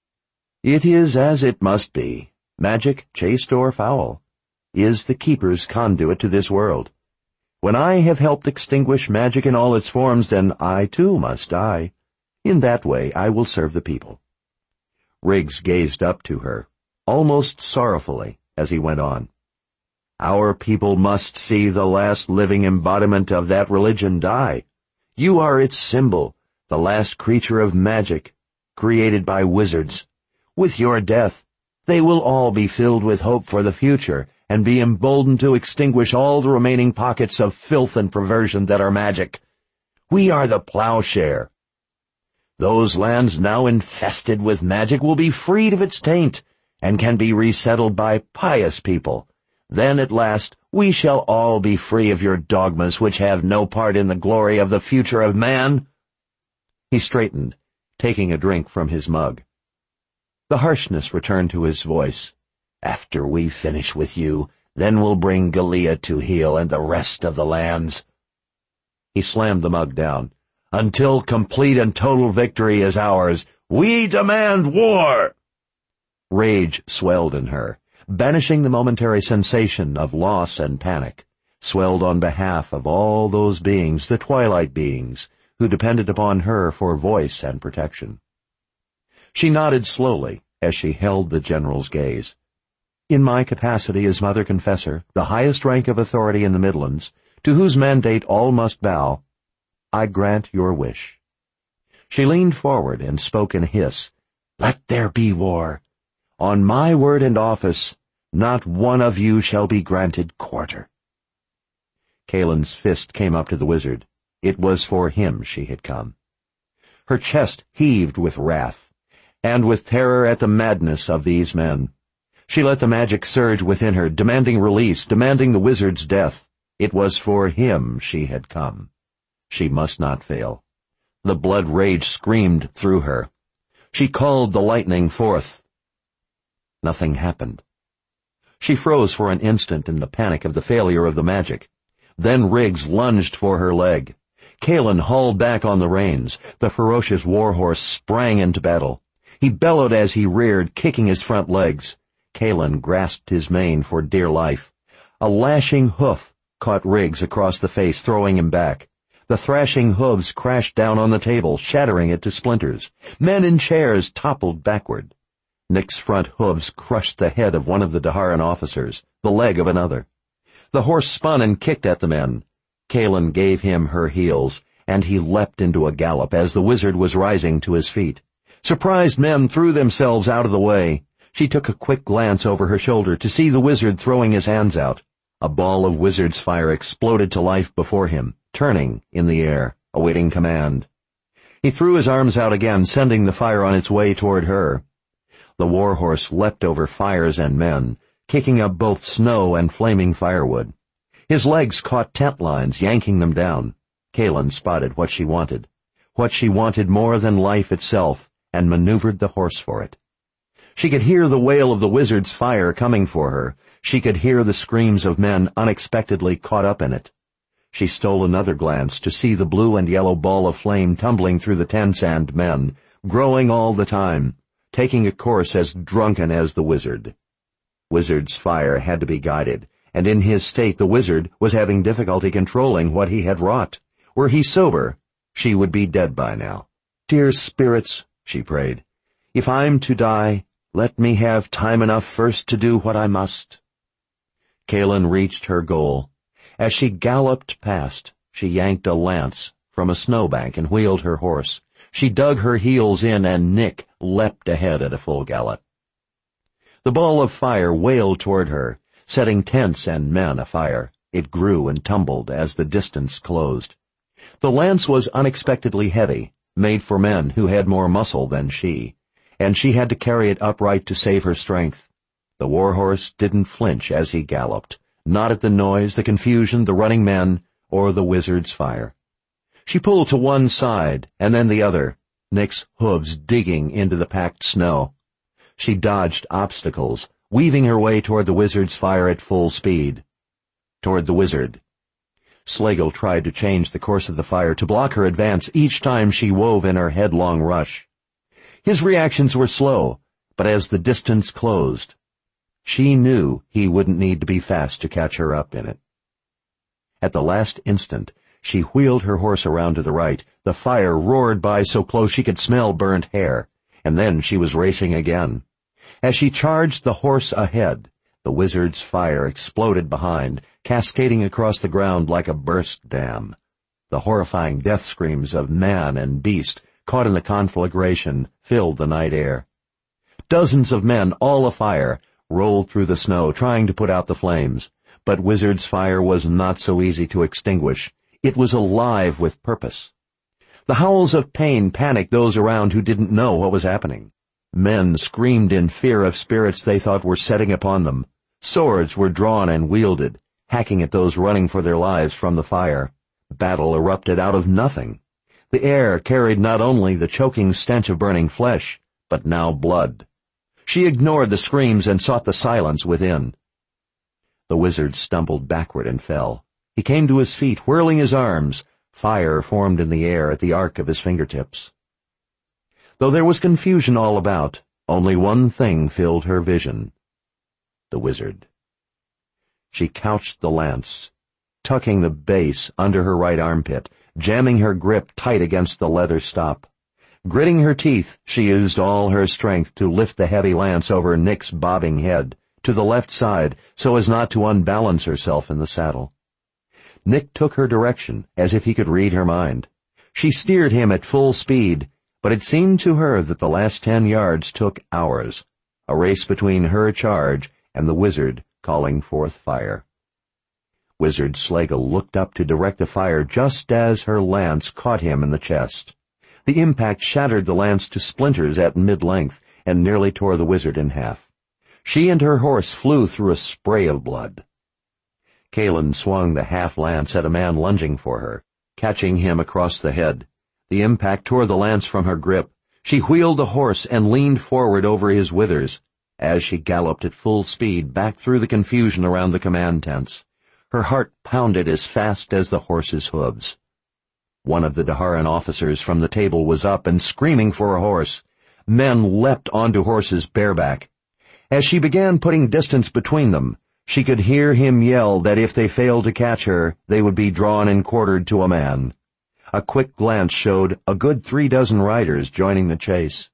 "It is as it must be. Magic, chaste or foul, is the keeper's conduit to this world. When I have helped extinguish magic in all its forms, then I, too, must die. In that way I will serve the people." Riggs gazed up to her, almost sorrowfully, as he went on. "Our people must see the last living embodiment of that religion die. You are its symbol, the last creature of magic, created by wizards. With your death, they will all be filled with hope for the future and be emboldened to extinguish all the remaining pockets of filth and perversion that are magic. We are the plowshare. Those lands now infested with magic will be freed of its taint and can be resettled by pious people. Then at last we shall all be free of your dogmas which have no part in the glory of the future of man." He straightened, taking a drink from his mug. The harshness returned to his voice. "After we finish with you, then we'll bring Galea to heel and the rest of the lands." He slammed the mug down. "Until complete and total victory is ours, we demand war!" Rage swelled in her, banishing the momentary sensation of loss and panic. swelled on behalf of all those beings, the twilight beings, who depended upon her for voice and protection. She nodded slowly as she held the general's gaze. "In my capacity as Mother Confessor, the highest rank of authority in the Midlands, to whose mandate all must bow, I grant your wish." She leaned forward and spoke in a hiss. "Let there be war. On my word and office, not one of you shall be granted quarter." Kalen's fist came up to the wizard. It was for him she had come. Her chest heaved with wrath, and with terror at the madness of these men. She let the magic surge within her, demanding release, demanding the wizard's death. It was for him she had come. She must not fail. The blood rage screamed through her. She called the lightning forth. Nothing happened. She froze for an instant in the panic of the failure of the magic. Then Riggs lunged for her leg. Kalen hauled back on the reins. The ferocious warhorse sprang into battle. He bellowed as he reared, kicking his front legs. Kalen grasped his mane for dear life. A lashing hoof caught Riggs across the face, throwing him back. The thrashing hooves crashed down on the table, shattering it to splinters. Men in chairs toppled backward. Nick's front hooves crushed the head of one of the Daharan officers, the leg of another. The horse spun and kicked at the men. Kalen gave him her heels, and he leapt into a gallop as the wizard was rising to his feet. Surprised men threw themselves out of the way. She took a quick glance over her shoulder to see the wizard throwing his hands out. A ball of wizard's fire exploded to life before him, turning in the air, awaiting command. He threw his arms out again, sending the fire on its way toward her. The warhorse leapt over fires and men, kicking up both snow and flaming firewood. His legs caught tent lines, yanking them down. Kalen spotted what she wanted more than life itself, and maneuvered the horse for it. She could hear the wail of the wizard's fire coming for her. She could hear the screams of men unexpectedly caught up in it. She stole another glance to see the blue and yellow ball of flame tumbling through the tents and men, growing all the time, taking a course as drunken as the wizard. Wizard's fire had to be guided, and in his state the wizard was having difficulty controlling what he had wrought. Were he sober, she would be dead by now. "Dear spirits," she prayed, "if I'm to die, let me have time enough first to do what I must." Kalen reached her goal. As she galloped past, she yanked a lance from a snowbank and wheeled her horse. She dug her heels in, and Nick leapt ahead at a full gallop. The ball of fire wailed toward her, setting tents and men afire. It grew and tumbled as the distance closed. The lance was unexpectedly heavy, made for men who had more muscle than she, and she had to carry it upright to save her strength. The warhorse didn't flinch as he galloped, not at the noise, the confusion, the running men, or the wizard's fire. She pulled to one side and then the other, Nick's hooves digging into the packed snow. She dodged obstacles, weaving her way toward the wizard's fire at full speed. Toward the wizard. Slagle tried to change the course of the fire to block her advance each time she wove in her headlong rush. His reactions were slow, but as the distance closed, she knew he wouldn't need to be fast to catch her up in it. At the last instant, she wheeled her horse around to the right. The fire roared by so close she could smell burnt hair, and then she was racing again. As she charged the horse ahead, the wizard's fire exploded behind, cascading across the ground like a burst dam. The horrifying death screams of man and beast, caught in the conflagration, filled the night air. Dozens of men, all afire, rolled through the snow, trying to put out the flames. But Wizard's fire was not so easy to extinguish. It was alive with purpose. The howls of pain panicked those around who didn't know what was happening. Men screamed in fear of spirits they thought were setting upon them. Swords were drawn and wielded, hacking at those running for their lives from the fire. Battle erupted out of nothing. The air carried not only the choking stench of burning flesh, but now blood. She ignored the screams and sought the silence within. The wizard stumbled backward and fell. He came to his feet, whirling his arms. Fire formed in the air at the arc of his fingertips. Though there was confusion all about, only one thing filled her vision: the wizard. She couched the lance tucking the base under her right armpit, jamming her grip tight against the leather stop. Gritting her teeth, she used all her strength to lift the heavy lance over Nick's bobbing head, to the left side, so as not to unbalance herself in the saddle. Nick took her direction, as if he could read her mind. She steered him at full speed, but it seemed to her that the last 10 yards took hours, a race between her charge and the wizard calling forth fire. Wizard Schlegel looked up to direct the fire just as her lance caught him in the chest. The impact shattered the lance to splinters at mid-length and nearly tore the wizard in half. She and her horse flew through a spray of blood. Kaelin swung the half-lance at a man lunging for her, catching him across the head. The impact tore the lance from her grip. She wheeled the horse and leaned forward over his withers as she galloped at full speed back through the confusion around the command tents. Her heart pounded as fast as the horse's hooves. One of the Daharan officers from the table was up and screaming for a horse. Men leapt onto horses bareback. As she began putting distance between them, she could hear him yell that if they failed to catch her, they would be drawn and quartered to a man. A quick glance showed a good 36 riders joining the chase.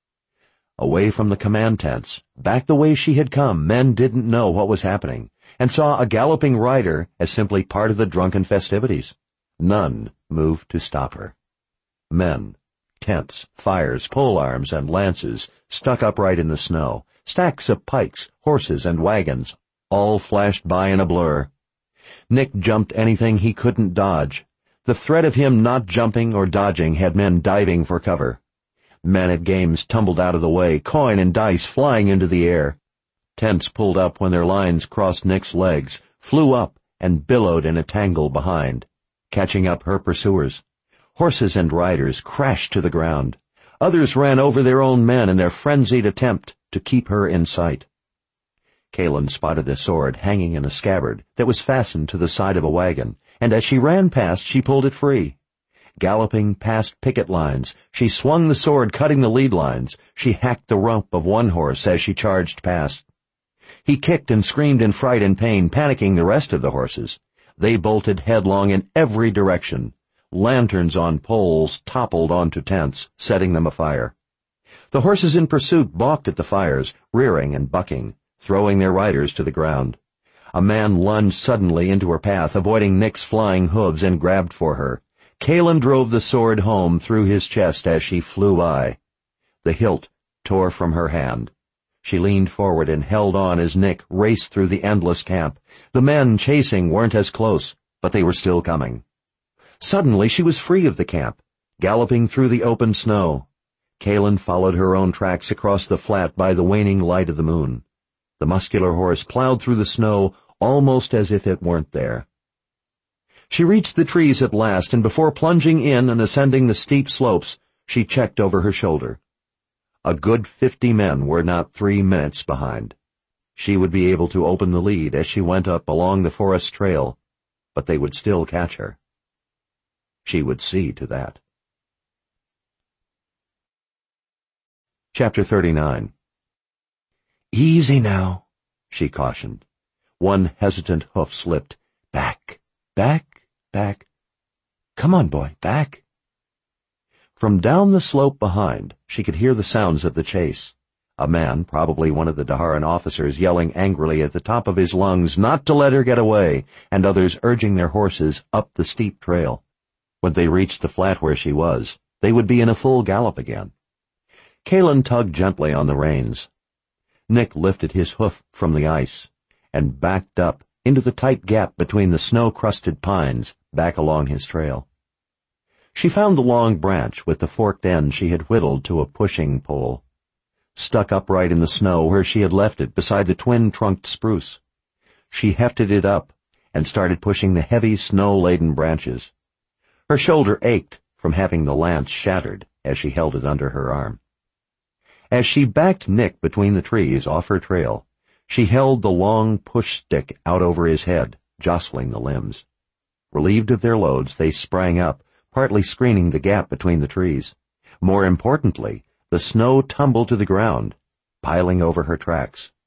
Away from the command tents, back the way she had come, men didn't know what was happening, and saw a galloping rider as simply part of the drunken festivities. None moved to stop her. Men, tents, fires, polearms, and lances stuck upright in the snow, stacks of pikes, horses, and wagons, all flashed by in a blur. Nick jumped anything he couldn't dodge. The threat of him not jumping or dodging had men diving for cover. Men at games tumbled out of the way, coin and dice flying into the air. Tents pulled up when their lines crossed Nick's legs, flew up, and billowed in a tangle behind, catching up her pursuers. Horses and riders crashed to the ground. Others ran over their own men in their frenzied attempt to keep her in sight. Kaelin spotted a sword hanging in a scabbard that was fastened to the side of a wagon, and as she ran past, she pulled it free. Galloping past picket lines, she swung the sword, cutting the lead lines. She hacked the rump of one horse as she charged past. He kicked and screamed in fright and pain, panicking the rest of the horses. They bolted headlong in every direction. Lanterns on poles toppled onto tents, setting them afire. The horses in pursuit balked at the fires, rearing and bucking, throwing their riders to the ground. A man lunged suddenly into her path, avoiding Nick's flying hooves, and grabbed for her. Kaelin drove the sword home through his chest as she flew by. The hilt tore from her hand. She leaned forward and held on as Nick raced through the endless camp. The men chasing weren't as close, but they were still coming. Suddenly she was free of the camp, galloping through the open snow. Kaelin followed her own tracks across the flat by the waning light of the moon. The muscular horse plowed through the snow almost as if it weren't there. She reached the trees at last, and before plunging in and ascending the steep slopes, she checked over her shoulder. A good 50 men were not 3 minutes behind. She would be able to open the lead as she went up along the forest trail, but they would still catch her. She would see to that. Chapter 39. "Easy now," she cautioned. One hesitant hoof slipped. "Back, back, back. Come on, boy, back." From down the slope behind, she could hear the sounds of the chase. A man, probably one of the Daharan officers, yelling angrily at the top of his lungs not to let her get away, and others urging their horses up the steep trail. When they reached the flat where she was, they would be in a full gallop again. Kaelin tugged gently on the reins. Nick lifted his hoof from the ice and backed up into the tight gap between the snow-crusted pines back along his trail. She found the long branch with the forked end she had whittled to a pushing pole, stuck upright in the snow where she had left it beside the twin-trunked spruce. She hefted it up and started pushing the heavy snow-laden branches. Her shoulder ached from having the lance shattered as she held it under her arm. As she backed Nick between the trees off her trail, she held the long push-stick out over his head, jostling the limbs. Relieved of their loads, they sprang up, partly screening the gap between the trees. More importantly, the snow tumbled to the ground, piling over her tracks.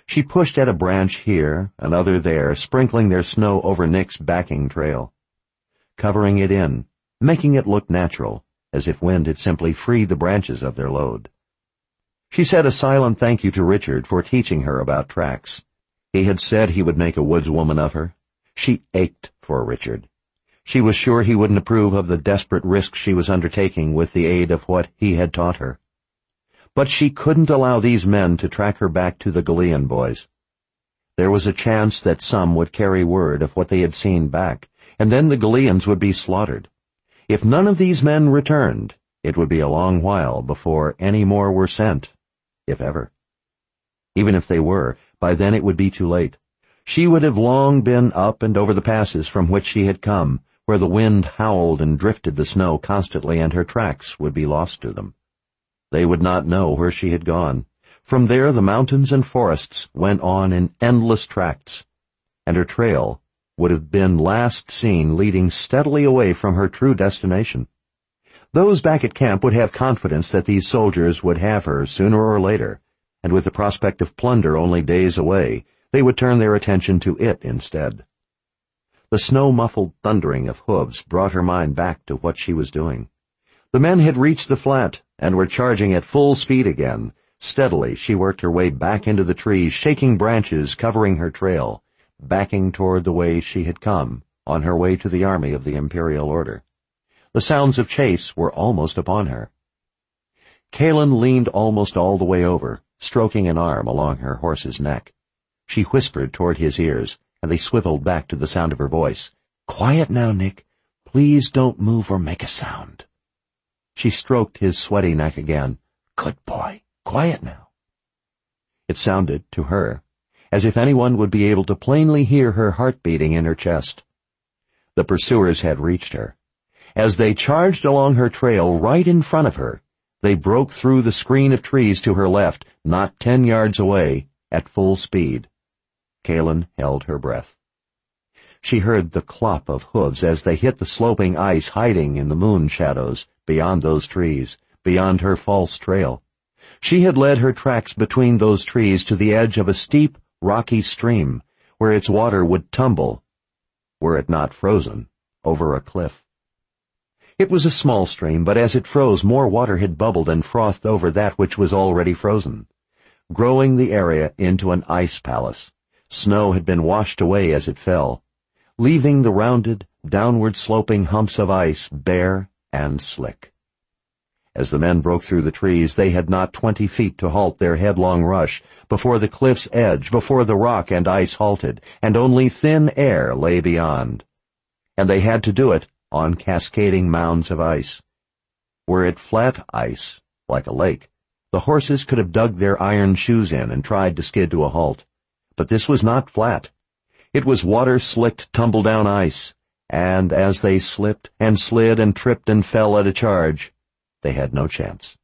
She pushed at a branch here, another there, sprinkling their snow over Nick's backing trail, covering it in, making it look natural, as if wind had simply freed the branches of their load. She said a silent thank you to Richard for teaching her about tracks. He had said he would make a woodswoman of her. She ached for Richard. She was sure he wouldn't approve of the desperate risk she was undertaking with the aid of what he had taught her. But she couldn't allow these men to track her back to the Galilean boys. There was a chance that some would carry word of what they had seen back, and then the Galileans would be slaughtered. If none of these men returned, it would be a long while before any more were sent, if ever. Even if they were, by then it would be too late. She would have long been up and over the passes from which she had come, where the wind howled and drifted the snow constantly, and her tracks would be lost to them. They would not know where she had gone. From there the mountains and forests went on in endless tracts, and her trail would have been last seen leading steadily away from her true destination. Those back at camp would have confidence that these soldiers would have her sooner or later, and with the prospect of plunder only days away, they would turn their attention to it instead. The snow-muffled thundering of hooves brought her mind back to what she was doing. The men had reached the flat and were charging at full speed again. Steadily, she worked her way back into the trees, shaking branches covering her trail, backing toward the way she had come, on her way to the army of the Imperial Order. The sounds of chase were almost upon her. Kalin leaned almost all the way over, stroking an arm along her horse's neck. She whispered toward his ears, and they swiveled back to the sound of her voice. "Quiet now, Nick. Please don't move or make a sound." She stroked his sweaty neck again. "Good boy. Quiet now." It sounded, to her, as if anyone would be able to plainly hear her heart beating in her chest. The pursuers had reached her. As they charged along her trail right in front of her, they broke through the screen of trees to her left, not 10 yards away, at full speed. Kalin held her breath. She heard the clop of hooves as they hit the sloping ice hiding in the moon shadows beyond those trees, beyond her false trail. She had led her tracks between those trees to the edge of a steep, rocky stream, where its water would tumble, were it not frozen, over a cliff. It was a small stream, but as it froze, more water had bubbled and frothed over that which was already frozen, growing the area into an ice palace. Snow had been washed away as it fell, leaving the rounded, downward-sloping humps of ice bare and slick. As the men broke through the trees, they had not 20 feet to halt their headlong rush before the cliff's edge, before the rock and ice halted, and only thin air lay beyond. And they had to do it on cascading mounds of ice. Were it flat ice, like a lake, the horses could have dug their iron shoes in and tried to skid to a halt. But this was not flat. It was water-slicked, tumble-down ice, and as they slipped and slid and tripped and fell at a charge, they had no chance.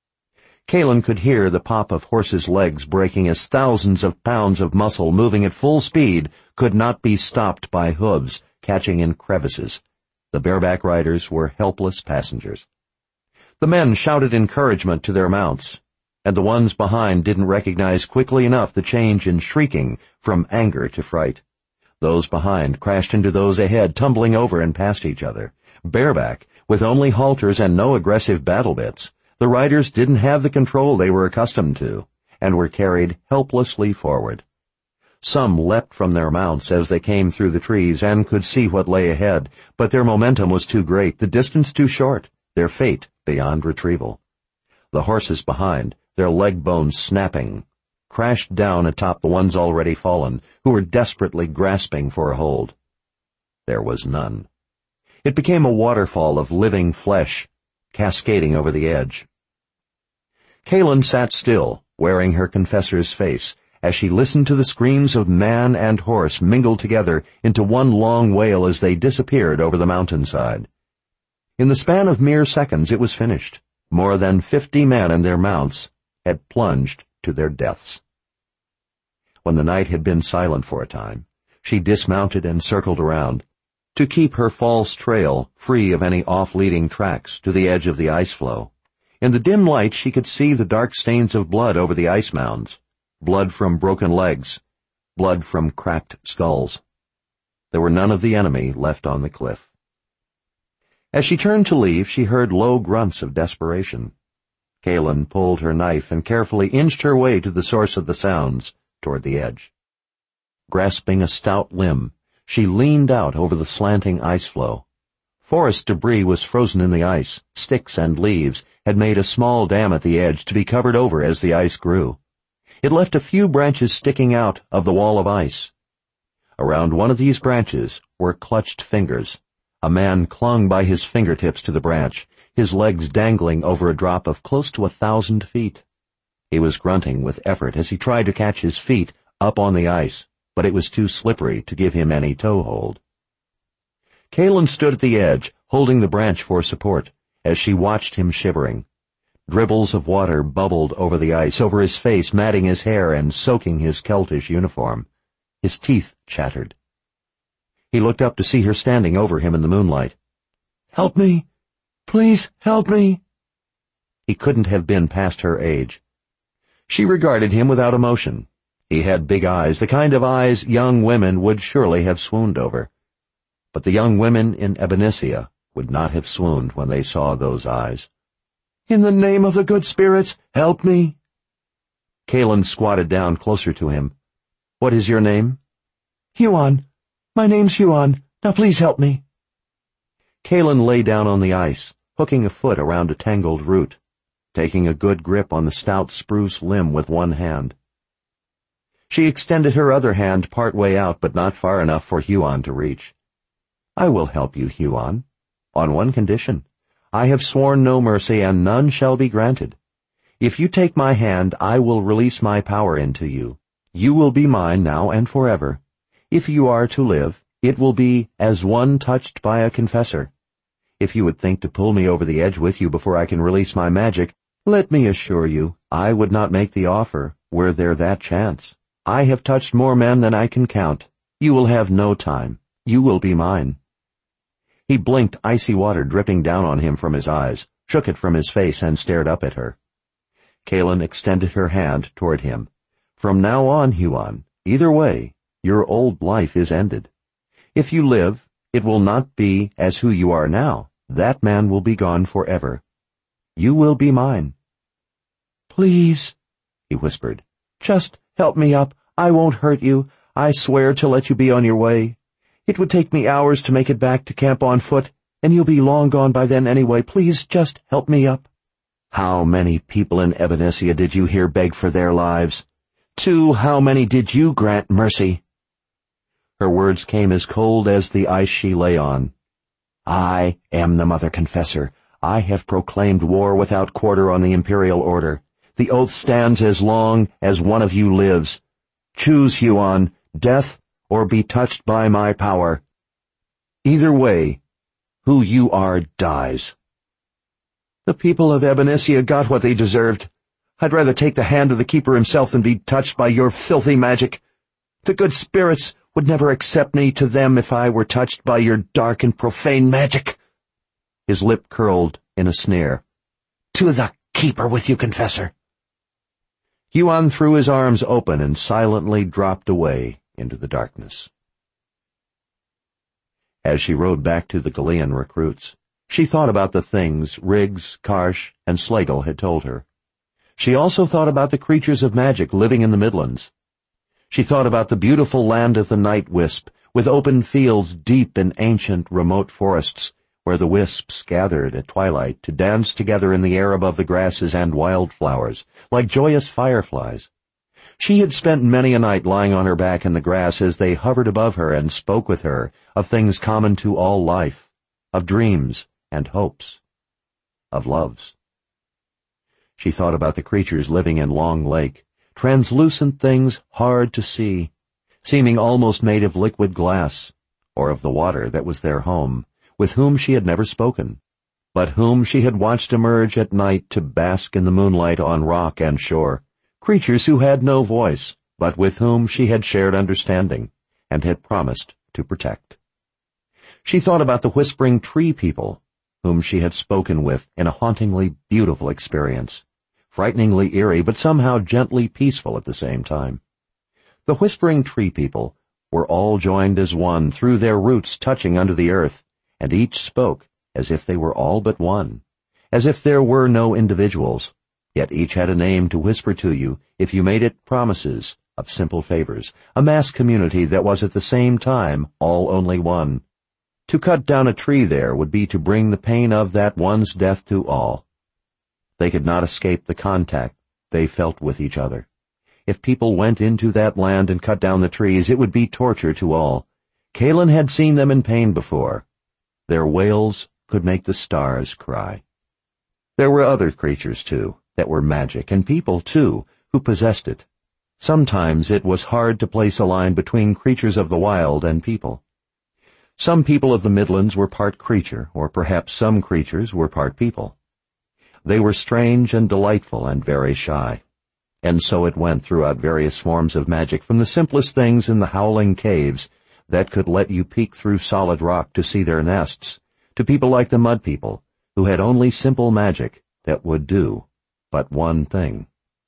Kalin could hear the pop of horses' legs breaking as thousands of pounds of muscle moving at full speed could not be stopped by hooves catching in crevices. The bareback riders were helpless passengers. The men shouted encouragement to their mounts, and the ones behind didn't recognize quickly enough the change in shrieking from anger to fright. Those behind crashed into those ahead, tumbling over and past each other. Bareback, with only halters and no aggressive battle bits, the riders didn't have the control they were accustomed to, and were carried helplessly forward. Some leapt from their mounts as they came through the trees and could see what lay ahead, but their momentum was too great, the distance too short, their fate beyond retrieval. The horses behind, their leg bones snapping, crashed down atop the ones already fallen, who were desperately grasping for a hold. There was none. It became a waterfall of living flesh, cascading over the edge. Kalin sat still, wearing her confessor's face, as she listened to the screams of man and horse mingled together into one long wail as they disappeared over the mountainside. In the span of mere seconds it was finished. More than 50 men and their mounts had plunged to their deaths. When the night had been silent for a time, she dismounted and circled around, to keep her false trail free of any off-leading tracks to the edge of the ice floe. In the dim light she could see the dark stains of blood over the ice mounds. blood from broken legs, blood from cracked skulls. There were none of the enemy left on the cliff. As she turned to leave, she heard low grunts of desperation. Kaylin pulled her knife and carefully inched her way to the source of the sounds, toward the edge. Grasping a stout limb, she leaned out over the slanting ice floe. Forest debris was frozen in the ice. Sticks and leaves had made a small dam at the edge to be covered over as the ice grew. It left a few branches sticking out of the wall of ice. Around one of these branches were clutched fingers. A man clung by his fingertips to the branch, his legs dangling over a drop of close to 1,000 feet. He was grunting with effort as he tried to catch his feet up on the ice, but it was too slippery to give him any toehold. Kaylin stood at the edge, holding the branch for support, as she watched him shivering. Dribbles of water bubbled over the ice, over his face, matting his hair and soaking his Celtish uniform. His teeth chattered. He looked up to see her standing over him in the moonlight. "Help me! Please help me!" He couldn't have been past her age. She regarded him without emotion. He had big eyes, the kind of eyes young women would surely have swooned over. But the young women in Ebenicia would not have swooned when they saw those eyes. "In the name of the good spirits, help me!" Kaylin squatted down closer to him. "What is your name?" "Huon. My name's Huon. Now please help me." Kaylin lay down on the ice, hooking a foot around a tangled root, taking a good grip on the stout spruce limb with one hand. She extended her other hand part way out, but not far enough for Huon to reach. "I will help you, Huon, on one condition. I have sworn no mercy, and none shall be granted. If you take my hand, I will release my power into you. You will be mine now and forever. If you are to live, it will be as one touched by a confessor. If you would think to pull me over the edge with you before I can release my magic, let me assure you, I would not make the offer were there that chance. I have touched more men than I can count. You will have no time. You will be mine." He blinked icy water dripping down on him from his eyes, shook it from his face, and stared up at her. Kaylin extended her hand toward him. "From now on, Huon, either way, your old life is ended. If you live, it will not be as who you are now. That man will be gone forever. You will be mine." "Please," he whispered, "just help me up. I won't hurt you. I swear to let you be on your way. It would take me hours to make it back to camp on foot, and you'll be long gone by then anyway. Please just help me up." "How many people in Ebenicia did you hear beg for their lives? To how many did you grant mercy?" Her words came as cold as the ice she lay on. "I am the Mother Confessor. I have proclaimed war without quarter on the Imperial Order. The oath stands as long as one of you lives. Choose, Huon, death or be touched by my power. Either way, who you are dies." "The people of Ebenicia got what they deserved. I'd rather take the hand of the keeper himself than be touched by your filthy magic. The good spirits would never accept me to them if I were touched by your dark and profane magic." His lip curled in a sneer. "To the keeper with you, Confessor." Huon threw his arms open and silently dropped away into the darkness. As she rode back to the Galean recruits, she thought about the things Riggs, Karsh, and Slagle had told her. She also thought about the creatures of magic living in the Midlands. She thought about the beautiful land of the night wisp, with open fields deep in ancient, remote forests, where the wisps gathered at twilight to dance together in the air above the grasses and wildflowers, like joyous fireflies. She had spent many a night lying on her back in the grass as they hovered above her and spoke with her of things common to all life, of dreams and hopes, of loves. She thought about the creatures living in Long Lake, translucent things hard to see, seeming almost made of liquid glass, or of the water that was their home, with whom she had never spoken, but whom she had watched emerge at night to bask in the moonlight on rock and shore, creatures who had no voice, but with whom she had shared understanding, and had promised to protect. She thought about the whispering tree people, whom she had spoken with in a hauntingly beautiful experience, frighteningly eerie, but somehow gently peaceful at the same time. The Whispering Tree People were all joined as one through their roots touching under the earth, and each spoke as if they were all but one, as if there were no individuals, yet each had a name to whisper to you if you made it promises of simple favors, a mass community that was at the same time all only one. To cut down a tree there would be to bring the pain of that one's death to all. They could not escape the contact they felt with each other. If people went into that land and cut down the trees, it would be torture to all. Kaelin had seen them in pain before. Their wails could make the stars cry. There were other creatures, too, that were magic, and people, too, who possessed it. Sometimes it was hard to place a line between creatures of the wild and people. Some people of the Midlands were part creature, or perhaps some creatures were part people. They were strange and delightful and very shy. And so it went throughout various forms of magic, from the simplest things in the howling caves that could let you peek through solid rock to see their nests, to people like the Mud People, who had only simple magic that would do but one thing.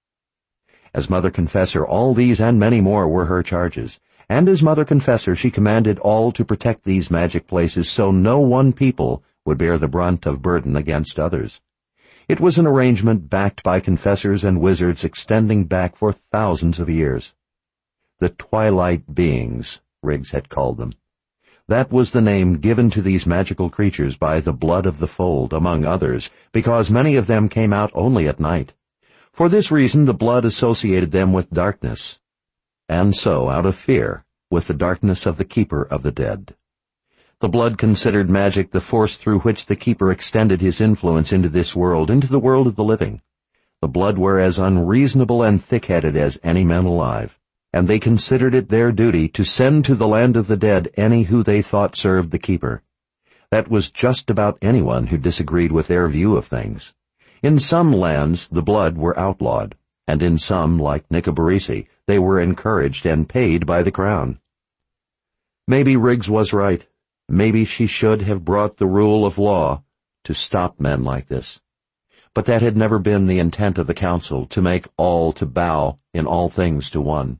As Mother Confessor, all these and many more were her charges, and as Mother Confessor she commanded all to protect these magic places so no one people would bear the brunt of burden against others. It was an arrangement backed by confessors and wizards extending back for thousands of years. The Twilight Beings, Riggs had called them. That was the name given to these magical creatures by the Blood of the Fold, among others, because many of them came out only at night. For this reason the blood associated them with darkness, and so, out of fear, with the darkness of the Keeper of the Dead. The blood considered magic the force through which the Keeper extended his influence into this world, into the world of the living. The blood were as unreasonable and thick-headed as any men alive, and they considered it their duty to send to the land of the dead any who they thought served the Keeper. That was just about anyone who disagreed with their view of things. In some lands the blood were outlawed, and in some, like Nicobarese, they were encouraged and paid by the crown. Maybe Riggs was right. Maybe she should have brought the rule of law to stop men like this. But that had never been the intent of the council, to make all to bow in all things to one.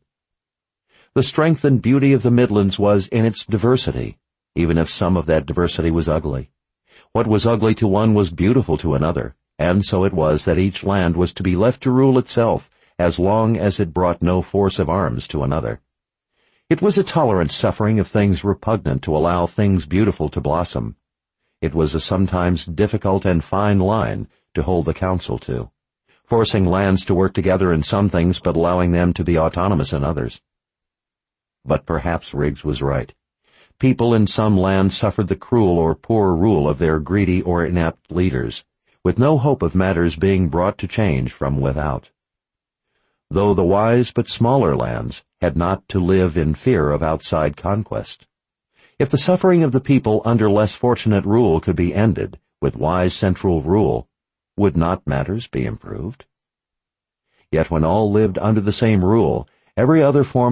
The strength and beauty of the Midlands was in its diversity, even if some of that diversity was ugly. What was ugly to one was beautiful to another, and so it was that each land was to be left to rule itself as long as it brought no force of arms to another. It was a tolerant suffering of things repugnant to allow things beautiful to blossom. It was a sometimes difficult and fine line to hold the council to, forcing lands to work together in some things but allowing them to be autonomous in others. But perhaps Riggs was right. People in some lands suffered the cruel or poor rule of their greedy or inept leaders, with no hope of matters being brought to change from without. Though the wise but smaller lands had not to live in fear of outside conquest. If the suffering of the people under less fortunate rule could be ended with wise central rule, would not matters be improved? Yet when all lived under the same rule, every other form